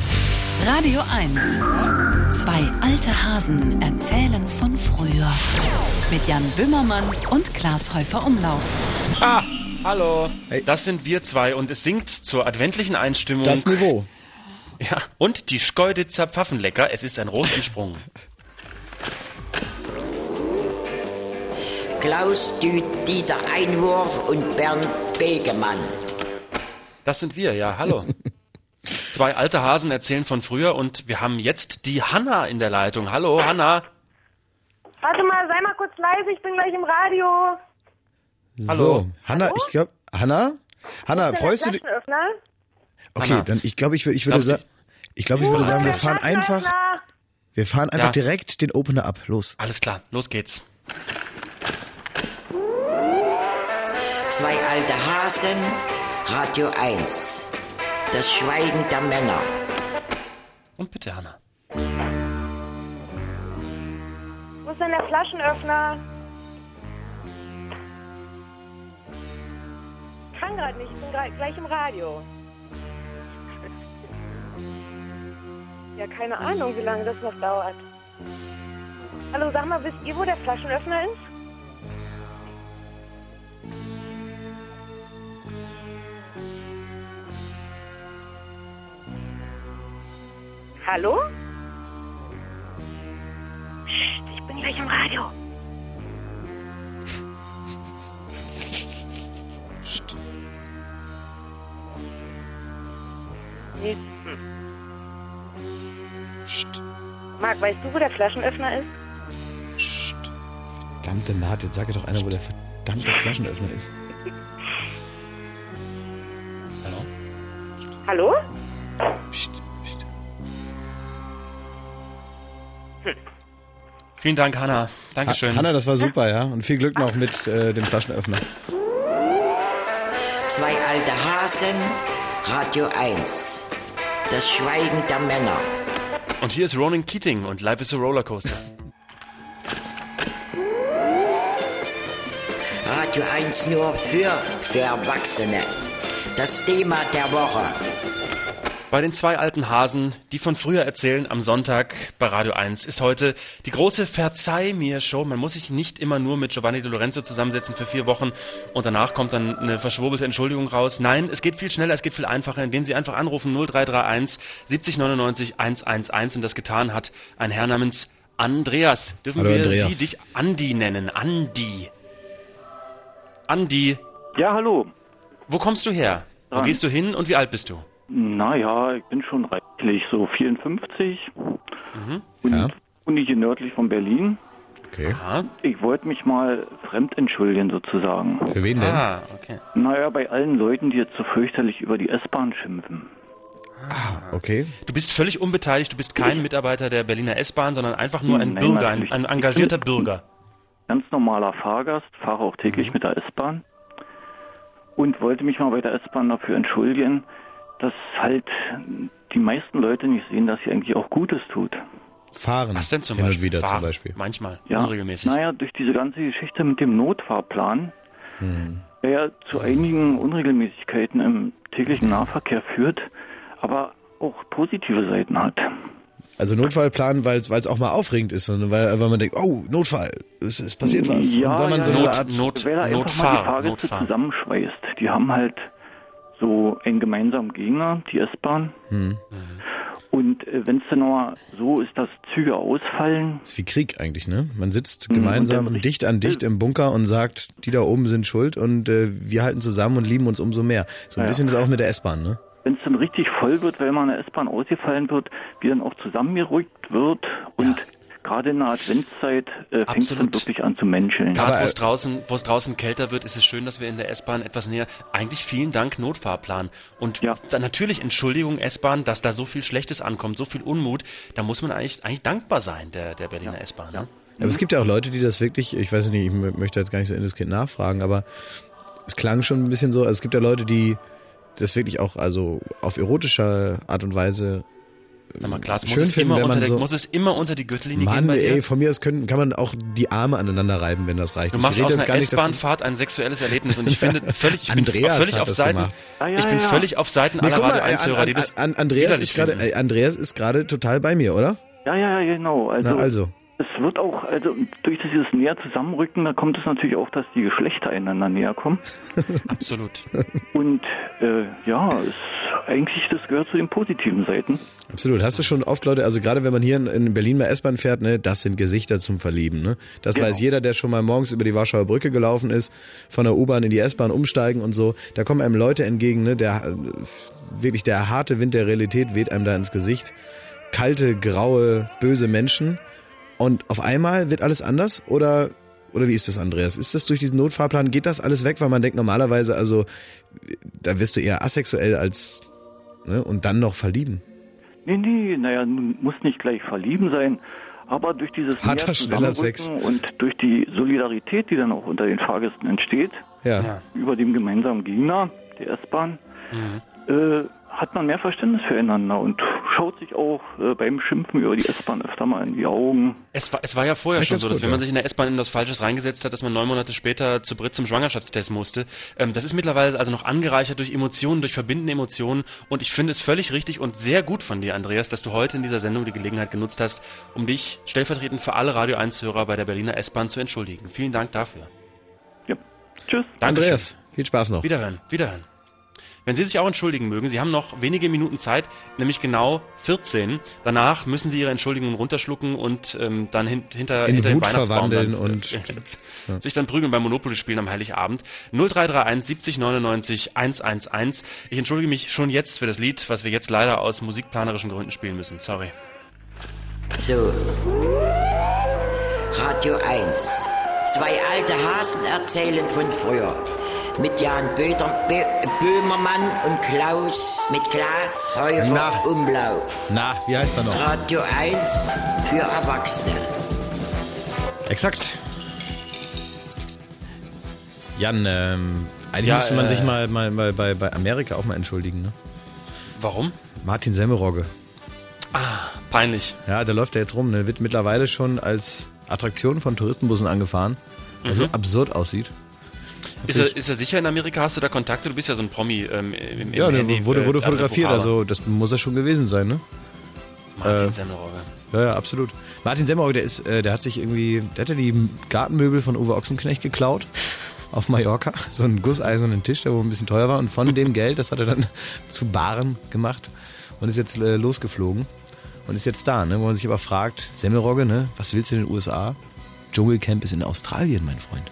S1: Radio eins. Zwei alte Hasen erzählen von früher. Mit Jan Böhmermann und Klaas Häufer-Umlauf.
S2: Ah, hallo.
S3: Hey.
S2: Das sind wir zwei und es singt zur adventlichen Einstimmung.
S3: Das Niveau.
S2: Ja, und die Schkeuditzer Pfaffenlecker. Es ist ein Rosensprung.
S4: Klaus Dieter Einwurf und Bernd Begemann.
S2: Das sind wir, ja, hallo. Zwei alte Hasen erzählen von früher und wir haben jetzt die Hanna in der Leitung. Hallo, Hanna.
S7: Warte mal, sei mal kurz leise, ich bin gleich im Radio.
S2: Hallo.
S3: So, Hanna, ich glaube, Hanna? Hanna,
S7: Ist denn
S3: freust
S7: der
S3: du dich?
S7: Flaschenöffner?
S3: Okay,
S2: Hanna.
S3: dann ich glaube, ich, wür- ich würde
S2: Glaubst
S3: sagen, ich glaube, ich würde
S7: Wo
S3: sagen,
S7: ist
S3: wir
S7: der
S3: fahren einfach,
S7: Flaschenöffner?
S3: wir fahren einfach
S2: Ja.
S3: direkt den Opener ab. Los.
S2: Alles klar, los geht's.
S4: Zwei alte Hasen, Radio eins. Das Schweigen der Männer.
S2: Und bitte, Hanna.
S7: Wo ist denn der Flaschenöffner? Ich kann gerade nicht, ich bin grad gleich im Radio. Ja, keine Ahnung, wie lange das noch dauert. Hallo, sag mal, wisst ihr, wo der Flaschenöffner ist? Hallo? Psst, ich bin gleich im Radio.
S10: Nee. Hm.
S3: Psst.
S10: Marc, weißt du, wo der Flaschenöffner ist?
S3: Psst. Verdammte Naht, jetzt sag doch einer, wo der verdammte Flaschenöffner ist.
S2: Hallo?
S10: Hallo?
S3: Psst, psst.
S10: Hm.
S2: Vielen Dank, Hanna. Dankeschön.
S3: Ha- Hanna, das war super, ja. Und viel Glück noch mit äh, dem Flaschenöffner.
S4: Zwei alte Hasen, Radio eins. Das Schweigen der Männer.
S2: Und hier ist Ronan Keating und Life is a Rollercoaster.
S4: Radio eins nur für, für Erwachsene. Das Thema der Woche.
S2: Bei den zwei alten Hasen, die von früher erzählen, am Sonntag bei Radio eins, ist heute die große Verzeih-mir-Show. Man muss sich nicht immer nur mit Giovanni De Lorenzo zusammensetzen für vier Wochen und danach kommt dann eine verschwurbelte Entschuldigung raus. Nein, es geht viel schneller, es geht viel einfacher, indem Sie einfach anrufen null drei drei eins siebzig neunundneunzig hundertelf und das getan hat ein Herr namens Andreas. Dürfen
S3: Hallo,
S2: wir
S3: Andreas.
S2: Sie dich Andi nennen? Andi. Andi.
S11: Ja, hallo.
S2: Wo kommst du her? Wo
S11: Dran.
S2: gehst du hin und wie alt bist du?
S11: Naja, ich bin schon reichlich, so vierundfünfzig.
S2: Mhm.
S11: Und
S3: Ja.
S11: wohne hier nördlich von Berlin.
S3: Okay.
S2: Aha.
S11: Ich wollte mich mal fremd entschuldigen, sozusagen.
S3: Für wen denn?
S2: Ah, okay.
S11: Naja, bei allen Leuten, die jetzt so fürchterlich über die S-Bahn schimpfen.
S3: Okay.
S2: Du bist völlig unbeteiligt, du bist kein Mitarbeiter der Berliner S-Bahn, sondern einfach nur ein
S11: Nein,
S2: Bürger, ein,
S11: natürlich
S2: ein
S11: nicht.
S2: engagierter
S11: Ich bin-
S2: Bürger.
S11: Ganz normaler Fahrgast, fahre auch täglich mit der S-Bahn. Und wollte mich mal bei der S-Bahn dafür entschuldigen, dass halt die meisten Leute nicht sehen, dass sie eigentlich auch Gutes tut.
S3: Fahren.
S2: Was denn zum
S3: Hin
S2: Beispiel?
S3: und wieder
S2: Fahren.
S3: zum Beispiel.
S2: Manchmal,
S11: Ja,
S2: unregelmäßig.
S11: naja, durch diese ganze Geschichte mit dem Notfahrplan,
S3: Hm.
S11: der ja zu einigen Unregelmäßigkeiten im täglichen Nahverkehr führt, aber auch positive Seiten hat.
S3: Also Notfallplan, weil es auch mal aufregend ist, sondern weil, weil man denkt, oh, Notfall, es, es passiert was.
S11: Ja,
S3: und weil man
S11: ja,
S3: so eine
S11: ja.
S3: Art
S2: Not,
S11: Wer da einfach mal die
S2: Notfahr,
S11: Fahrgäste
S2: Notfahr.
S11: zusammenschweißt, die haben halt so einen gemeinsamen Gegner, die S-Bahn.
S3: Hm.
S11: Und äh, wenn es dann noch so ist, dass Züge ausfallen,
S3: ist wie Krieg eigentlich, ne? Man sitzt
S11: Mhm,
S3: gemeinsam
S11: und dann-
S3: dicht an dicht im Bunker und sagt, die da oben sind schuld und äh, wir halten zusammen und lieben uns umso mehr. So ein
S11: Ja.
S3: bisschen ist auch mit der S-Bahn, ne?
S11: wenn es dann richtig voll wird, weil man in der S-Bahn ausgefallen wird, wie dann auch zusammengerückt wird und gerade in der Adventszeit äh, fängt es dann
S2: Absolut.
S11: wirklich an zu menscheln.
S2: Gerade
S3: Aber,
S2: wo
S3: äh,
S2: es draußen, wo es draußen kälter wird, ist es schön, dass wir in der S-Bahn etwas näher. Eigentlich vielen Dank Notfahrplan und
S11: Ja.
S2: dann natürlich Entschuldigung S-Bahn, dass da so viel Schlechtes ankommt, so viel Unmut. Da muss man eigentlich eigentlich dankbar sein der der Berliner S-Bahn. Ne?
S3: Aber es gibt ja auch Leute, die das wirklich, ich weiß nicht, ich mö- möchte jetzt gar nicht so indiskret nachfragen, aber es klang schon ein bisschen so, also es gibt ja Leute, die das wirklich auch also auf erotische Art und Weise
S2: Sag mal, Klaas, muss
S3: schön
S2: es,
S3: finden,
S2: immer
S3: wenn
S2: unter
S3: man
S2: der,
S3: so,
S2: muss es immer unter die Gürtellinie
S3: Mann,
S2: gehen bei dir?
S3: ey, von mir aus können, kann man auch die Arme aneinander reiben, wenn das reicht.
S2: Du
S3: Ich
S2: machst
S3: rede
S2: aus
S3: jetzt
S2: einer
S3: gar nicht davon-
S2: S-Bahn-Fahrt ein sexuelles Erlebnis und ich finde völlig, ich bin
S3: Andreas
S2: völlig
S3: hat
S2: auf
S3: das
S2: Seiten,
S3: gemacht.
S11: Ah, ja,
S2: ich bin
S11: ja, ja.
S2: völlig auf Seiten
S3: Nee,
S2: aller
S3: guck mal,
S2: Radio eins Hörer,
S3: an,
S2: die das
S3: an, Andreas
S2: widerlich
S3: ist gerade,
S2: finden.
S3: äh, Andreas ist gerade total bei mir, oder?
S11: Ja, ja, ja, genau. Also,
S3: Na also.
S11: es wird auch, also durch dieses näher zusammenrücken, da kommt es natürlich auch, dass die Geschlechter einander näher kommen.
S2: Absolut.
S11: Und äh, ja, es, eigentlich, das gehört zu den positiven Seiten.
S3: Absolut. Hast du schon oft Leute, also gerade wenn man hier in, in Berlin mal S-Bahn fährt, ne, das sind Gesichter zum Verlieben, ne? Das
S11: Genau.
S3: weiß jeder, der schon mal morgens über die Warschauer Brücke gelaufen ist, von der U-Bahn in die S-Bahn umsteigen und so. Da kommen einem Leute entgegen, ne, der äh, wirklich der harte Wind der Realität weht einem da ins Gesicht. Kalte, graue, böse Menschen. Und auf einmal wird alles anders? Oder, oder wie ist das, Andreas? Ist das durch diesen Notfahrplan, geht das alles weg? Weil man denkt normalerweise, also, da wirst du eher asexuell als, ne, und dann noch verlieben.
S11: Nee, nee, naja, nun muss nicht gleich verlieben sein, aber durch dieses
S3: Harter,
S11: näher
S3: schneller
S11: Zusammenrücken und durch die Solidarität, die dann auch unter den Fahrgästen entsteht,
S3: Ja.
S2: Ja.
S11: über dem gemeinsamen Gegner, der S-Bahn,
S2: Mhm.
S11: äh, hat man mehr Verständnis füreinander und schaut sich auch äh, beim Schimpfen über die S-Bahn öfter mal in die Augen.
S2: Es war, es war ja vorher
S3: Echt
S2: schon
S3: ganz
S2: so, dass
S3: gut,
S2: wenn man
S3: ja.
S2: sich in der S-Bahn in was Falsches reingesetzt hat, dass man neun Monate später zu Brit zum Schwangerschaftstest musste. Ähm, das ist mittlerweile also noch angereichert durch Emotionen, durch verbindende Emotionen und ich finde es völlig richtig und sehr gut von dir, Andreas, dass du heute in dieser Sendung die Gelegenheit genutzt hast, um dich stellvertretend für alle Radio eins Hörer bei der Berliner S-Bahn zu entschuldigen. Vielen Dank dafür.
S11: Ja. Tschüss.
S2: Dankeschön.
S3: Andreas, viel Spaß noch.
S2: Wiederhören, wiederhören. Wenn Sie sich auch entschuldigen mögen, Sie haben noch wenige Minuten Zeit, nämlich genau vierzehn. Danach müssen Sie Ihre Entschuldigungen runterschlucken und ähm, dann hin, hinter,
S3: In
S2: hinter dem
S3: Wut
S2: Weihnachtsbaum
S3: verwandeln
S2: dann,
S3: und
S2: äh, ja. sich dann prügeln beim Monopoly-Spielen am Heiligabend. null drei drei eins siebzig neunundneunzig hunderteins. Ich entschuldige mich schon jetzt für das Lied, was wir jetzt leider aus musikplanerischen Gründen spielen müssen. Sorry.
S4: So. Radio eins. Zwei alte Hasen erzählen von früher. Mit Jan Böder, Bö, Böhmermann und Klaus mit Klaas Häufer
S3: Na.
S4: Umlauf.
S3: Na, wie heißt er noch?
S4: Radio eins für Erwachsene.
S3: Exakt. Jan, ähm, eigentlich
S2: Ja,
S3: müsste man
S2: äh,
S3: sich mal, mal, mal bei, bei Amerika auch mal entschuldigen, ne?
S2: Warum?
S3: Martin Semmelrogge.
S2: Ah, peinlich.
S3: Ja, der läuft ja jetzt rum, ne? Wird mittlerweile schon als Attraktion von Touristenbussen angefahren, weil er
S2: Mhm.
S3: so absurd aussieht.
S2: Ist er, ist er sicher in Amerika? Hast du da Kontakte? Du bist ja so ein Promi ähm, im, im
S3: Ja,
S2: Handy,
S3: der wurde, wurde
S2: äh,
S3: fotografiert,
S2: Adressbuchhalter.
S3: also das muss er schon gewesen sein, ne?
S2: Martin
S3: äh,
S2: Semmelrogge.
S3: Ja, ja, absolut. Martin Semmelrogge, der ist, äh, der hat sich irgendwie, der hat ja die Gartenmöbel von Uwe Ochsenknecht geklaut auf Mallorca, so einen gusseisernen Tisch, der wohl ein bisschen teuer war, und von dem Geld, das hat er dann zu Baren gemacht und ist jetzt äh, losgeflogen und ist jetzt da, ne? Wo man sich aber fragt, Semmelrogge, ne? Was willst du in den U S A? Dschungelcamp ist in Australien, mein Freund.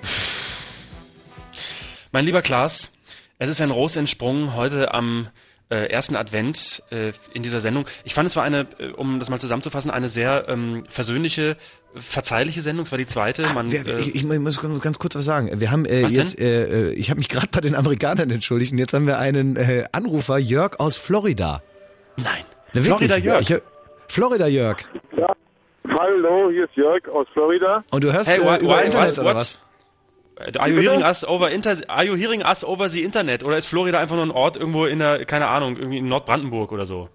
S2: Mein lieber Klaas, es ist ein Rosentsprung heute am äh, ersten Advent äh, in dieser Sendung. Ich fand, es war eine, äh, um das mal zusammenzufassen, eine sehr ähm, versöhnliche, verzeihliche Sendung. Es war die zweite. Man,
S3: Wer,
S2: äh,
S3: ich, ich muss ganz, ganz kurz was sagen. Wir haben äh,
S2: Was
S3: jetzt, äh, äh, ich habe mich gerade bei den Amerikanern entschuldigt und jetzt haben wir einen äh, Anrufer, Jörg aus Florida.
S2: Nein.
S3: Na,
S2: Florida Jörg.
S3: Ich, Florida Jörg.
S12: Ja. Hallo, hier ist Jörg aus Florida.
S3: Und du hörst
S2: Hey,
S3: äh,
S2: why-
S3: über
S2: why-
S3: Internet
S2: what-
S3: oder
S2: what?
S3: was?
S2: Are you hearing us over inter Are you hearing us over the Internet? Oder ist Florida einfach nur ein Ort irgendwo in der, keine Ahnung, irgendwie in Nordbrandenburg oder so?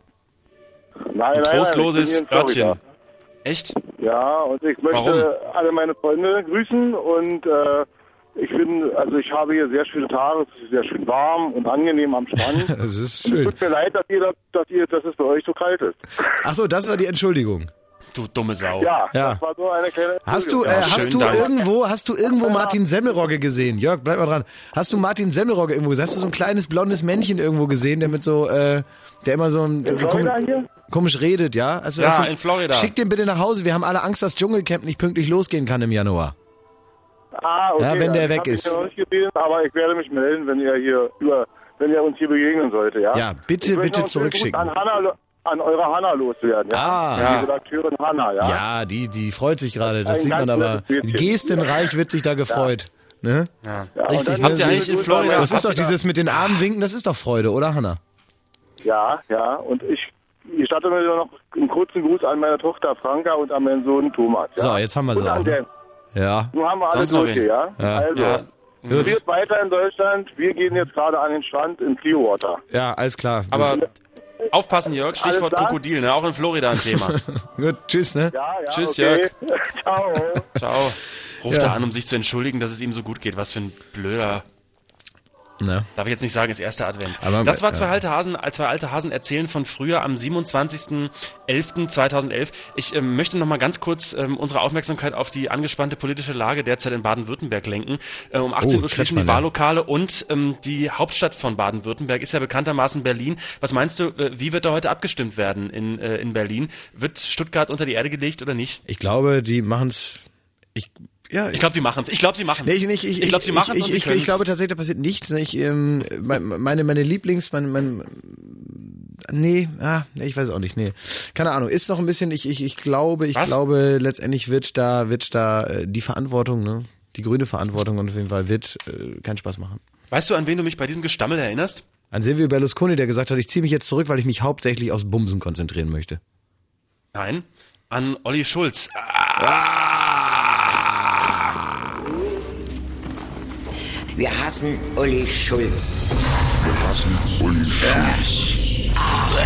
S12: Nein,
S2: Ein
S12: nein,
S2: trostloses
S12: nein, ich bin hier in Florida.
S2: Örtchen. Echt?
S12: Ja, und ich möchte
S2: Warum?
S12: alle meine Freunde grüßen und äh, ich bin, also ich habe hier sehr schöne Tage, es ist sehr schön warm und angenehm am Strand.
S3: Das ist
S12: Und
S3: schön.
S12: es tut mir leid, dass ihr, das- dass ihr, dass es bei euch so kalt ist.
S3: Ach so, das war die Entschuldigung.
S2: Du dumme Sau.
S12: Ja,
S3: Ja.
S12: das war so eine kleine.
S3: Hast du, äh,
S2: Ja,
S3: hast
S2: schönen
S3: du
S2: Dank.
S3: irgendwo, hast du irgendwo Martin Semmelrogge gesehen? Jörg, bleib mal dran. Hast du Martin Semmelrogge irgendwo gesehen? Hast du so ein kleines blondes Männchen irgendwo gesehen, der mit so, äh, der immer so, ein,
S12: In
S3: so
S12: Florida
S3: kom-
S12: hier?
S3: komisch redet, ja? Also,
S2: Ja,
S3: hast du,
S2: in Florida.
S3: Schick den bitte nach Hause. Wir haben alle Angst, dass Dschungelcamp nicht pünktlich losgehen kann im Januar.
S12: Ah, okay.
S3: Ja, wenn der
S12: das
S3: weg
S12: hab ich
S3: ist.
S12: ja noch nicht gesehen, aber ich werde mich melden, wenn ihr hier über, wenn ihr uns hier begegnen sollte, ja?
S3: Ja, bitte,
S12: Ich möchte
S3: bitte
S12: noch einen schönen Gruß
S3: zurückschicken.
S12: An Hannah, lo- an eure Hanna loswerden, ja?
S3: Ah.
S12: Die
S2: Ja.
S12: Redakteurin Hanna, ja?
S3: Ja, die, die freut sich gerade. Das
S12: Ein
S3: sieht man
S12: ganz
S3: aber.
S12: nettes Mädchen.
S3: Gestenreich wird sich da gefreut. Ne?
S2: Ja.
S12: Ja, und
S3: Richtig,
S12: dann
S3: ne?
S2: Habt ihr eigentlich in
S12: Grüße
S2: Florida-
S12: an
S3: Das
S12: meine-
S3: ist doch dieses mit den Armen winken, das ist doch Freude, oder Hanna?
S12: Ja, ja, und ich gestatte mir noch einen kurzen Gruß an meine Tochter Franka und an meinen Sohn Thomas. Ja?
S3: So, jetzt haben wir sie
S12: und
S3: auch,
S12: an
S3: ne?
S12: Dan.
S3: Ja.
S12: Nun haben wir alle
S2: Sonst noch
S12: durch
S2: wen?
S12: hier, ja?
S3: Ja.
S12: Also,
S2: Ja.
S3: Gut.
S12: wird weiter in Deutschland. Wir gehen jetzt gerade an den Strand in Clearwater.
S3: Ja, alles klar.
S2: Aber aufpassen, Jörg, Stichwort
S12: klar?
S2: Krokodil, ne? Auch in Florida ein Thema.
S3: Gut, tschüss, ne?
S12: Ja, ja,
S2: Tschüss,
S12: okay.
S2: Jörg.
S12: Ciao.
S2: Ciao. Ruft
S3: Ja.
S2: er an, um sich zu entschuldigen, dass es ihm so gut geht. Was für ein blöder...
S3: Ne?
S2: Darf ich jetzt nicht sagen, ist erster Advent.
S3: Aber-
S2: das war zwei
S3: ja.
S2: alte Hasen, äh, zwei alte Hasen erzählen von früher am siebenundzwanzigsten elften zweitausendelf. Ich ähm, möchte noch mal ganz kurz ähm, unsere Aufmerksamkeit auf die angespannte politische Lage derzeit in Baden-Württemberg lenken. Äh, um achtzehn
S3: Oh,
S2: Uhr schließen
S3: Kretschmann,
S2: die
S3: ja.
S2: Wahllokale und ähm, die Hauptstadt von Baden-Württemberg ist ja bekanntermaßen Berlin. Was meinst du, äh, wie wird da heute abgestimmt werden in, äh, in Berlin? Wird Stuttgart unter die Erde gelegt oder nicht?
S3: Ich glaube, die machen's. Ich, ja,
S2: Ich glaube, die machen's. Ich glaube, sie machen's.
S3: Nee, ich, ich, ich,
S2: ich glaube, sie machen's
S3: ich,
S2: und
S3: ich,
S2: sie
S3: ich,
S2: können's.
S3: ich glaube tatsächlich, da passiert nichts. Ne? Ich, ähm, meine, meine Lieblings, mein, mein, nee, ah, nee, ich weiß auch nicht, nee. Keine Ahnung, ist noch ein bisschen, ich, ich, ich glaube, ich
S2: Was?
S3: glaube, letztendlich wird da, wird da äh, die Verantwortung, ne? Die grüne Verantwortung auf jeden Fall wird äh, keinen Spaß machen.
S2: Weißt du, an wen du mich bei diesem Gestammel erinnerst?
S3: An Silvio Berlusconi, der gesagt hat, ich ziehe mich jetzt zurück, weil ich mich hauptsächlich aufs Bumsen konzentrieren möchte.
S2: Nein, an Olli Schulz.
S4: Wir hassen Uli Schulz.
S6: Wir hassen Uli Schulz.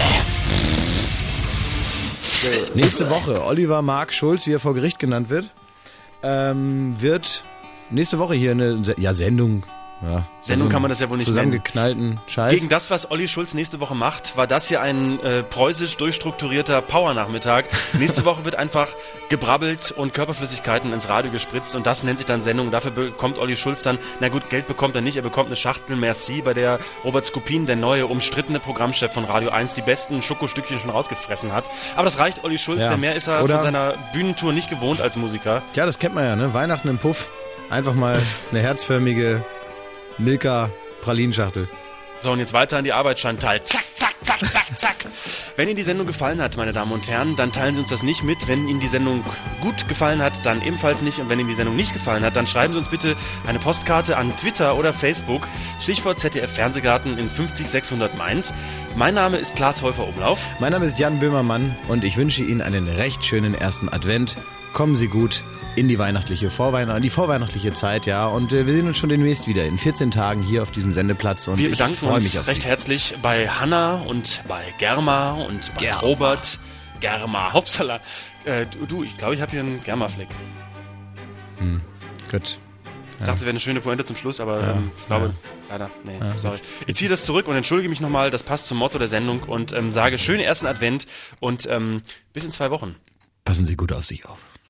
S3: Nächste Woche, Oliver Mark Schulz, wie er vor Gericht genannt wird, ähm, wird nächste Woche hier eine Se- ja, Sendung, ja,
S2: Sendung
S3: so
S2: kann man das ja wohl nicht
S3: zusammengeknallten Scheiß.
S2: Gegen das, was Olli Schulz nächste Woche macht, war das hier ein äh, preußisch durchstrukturierter Powernachmittag. Nächste Woche wird einfach gebrabbelt und Körperflüssigkeiten ins Radio gespritzt und das nennt sich dann Sendung. Dafür bekommt Olli Schulz dann, na gut, Geld bekommt er nicht, er bekommt eine Schachtel Merci, bei der Robert Skopin, der neue, umstrittene Programmchef von Radio eins, die besten Schokostückchen schon rausgefressen hat. Aber das reicht Olli Schulz,
S3: Ja.
S2: denn mehr ist er
S3: Oder-
S2: von seiner Bühnentour nicht gewohnt als Musiker.
S3: Ja, das kennt man ja, ne? Weihnachten im Puff. Einfach mal eine herzförmige Milka-Pralinschachtel.
S2: So, und jetzt weiter an die Arbeit, Chantal. Zack, zack, zack, zack, zack. Wenn Ihnen die Sendung gefallen hat, meine Damen und Herren, dann teilen Sie uns das nicht mit. Wenn Ihnen die Sendung gut gefallen hat, dann ebenfalls nicht. Und wenn Ihnen die Sendung nicht gefallen hat, dann schreiben Sie uns bitte eine Postkarte an Twitter oder Facebook. Stichwort Z D F Fernsehgarten in fünfzig sechshundert Mainz. Mein Name ist Klaas Häufer-Umlauf.
S3: Mein Name ist Jan Böhmermann und ich wünsche Ihnen einen recht schönen ersten Advent. Kommen Sie gut in die weihnachtliche Vorweihnacht, in die vorweihnachtliche Zeit, ja. Und äh, wir sehen uns schon demnächst wieder in vierzehn Tagen hier auf diesem Sendeplatz. Und
S2: Wir
S3: ich
S2: bedanken
S3: freue
S2: uns
S3: mich auf
S2: recht
S3: Sie.
S2: herzlich bei Hanna und bei Germa und bei
S3: Germa.
S2: Robert. Germa, Hauptsache. Äh, du, du, ich glaube, ich habe hier einen Germa-Fleck.
S3: Hm. Gut.
S2: Ich dachte, es wäre eine schöne Pointe zum Schluss, aber
S3: Ja.
S2: ähm, ich glaube,
S3: Ja.
S2: leider, nee,
S3: Ja,
S2: sorry.
S3: jetzt-
S2: Ich ziehe das zurück und entschuldige mich nochmal, das passt zum Motto der Sendung und ähm, sage schönen ersten Advent und ähm, bis in zwei Wochen.
S3: Passen Sie gut auf sich auf.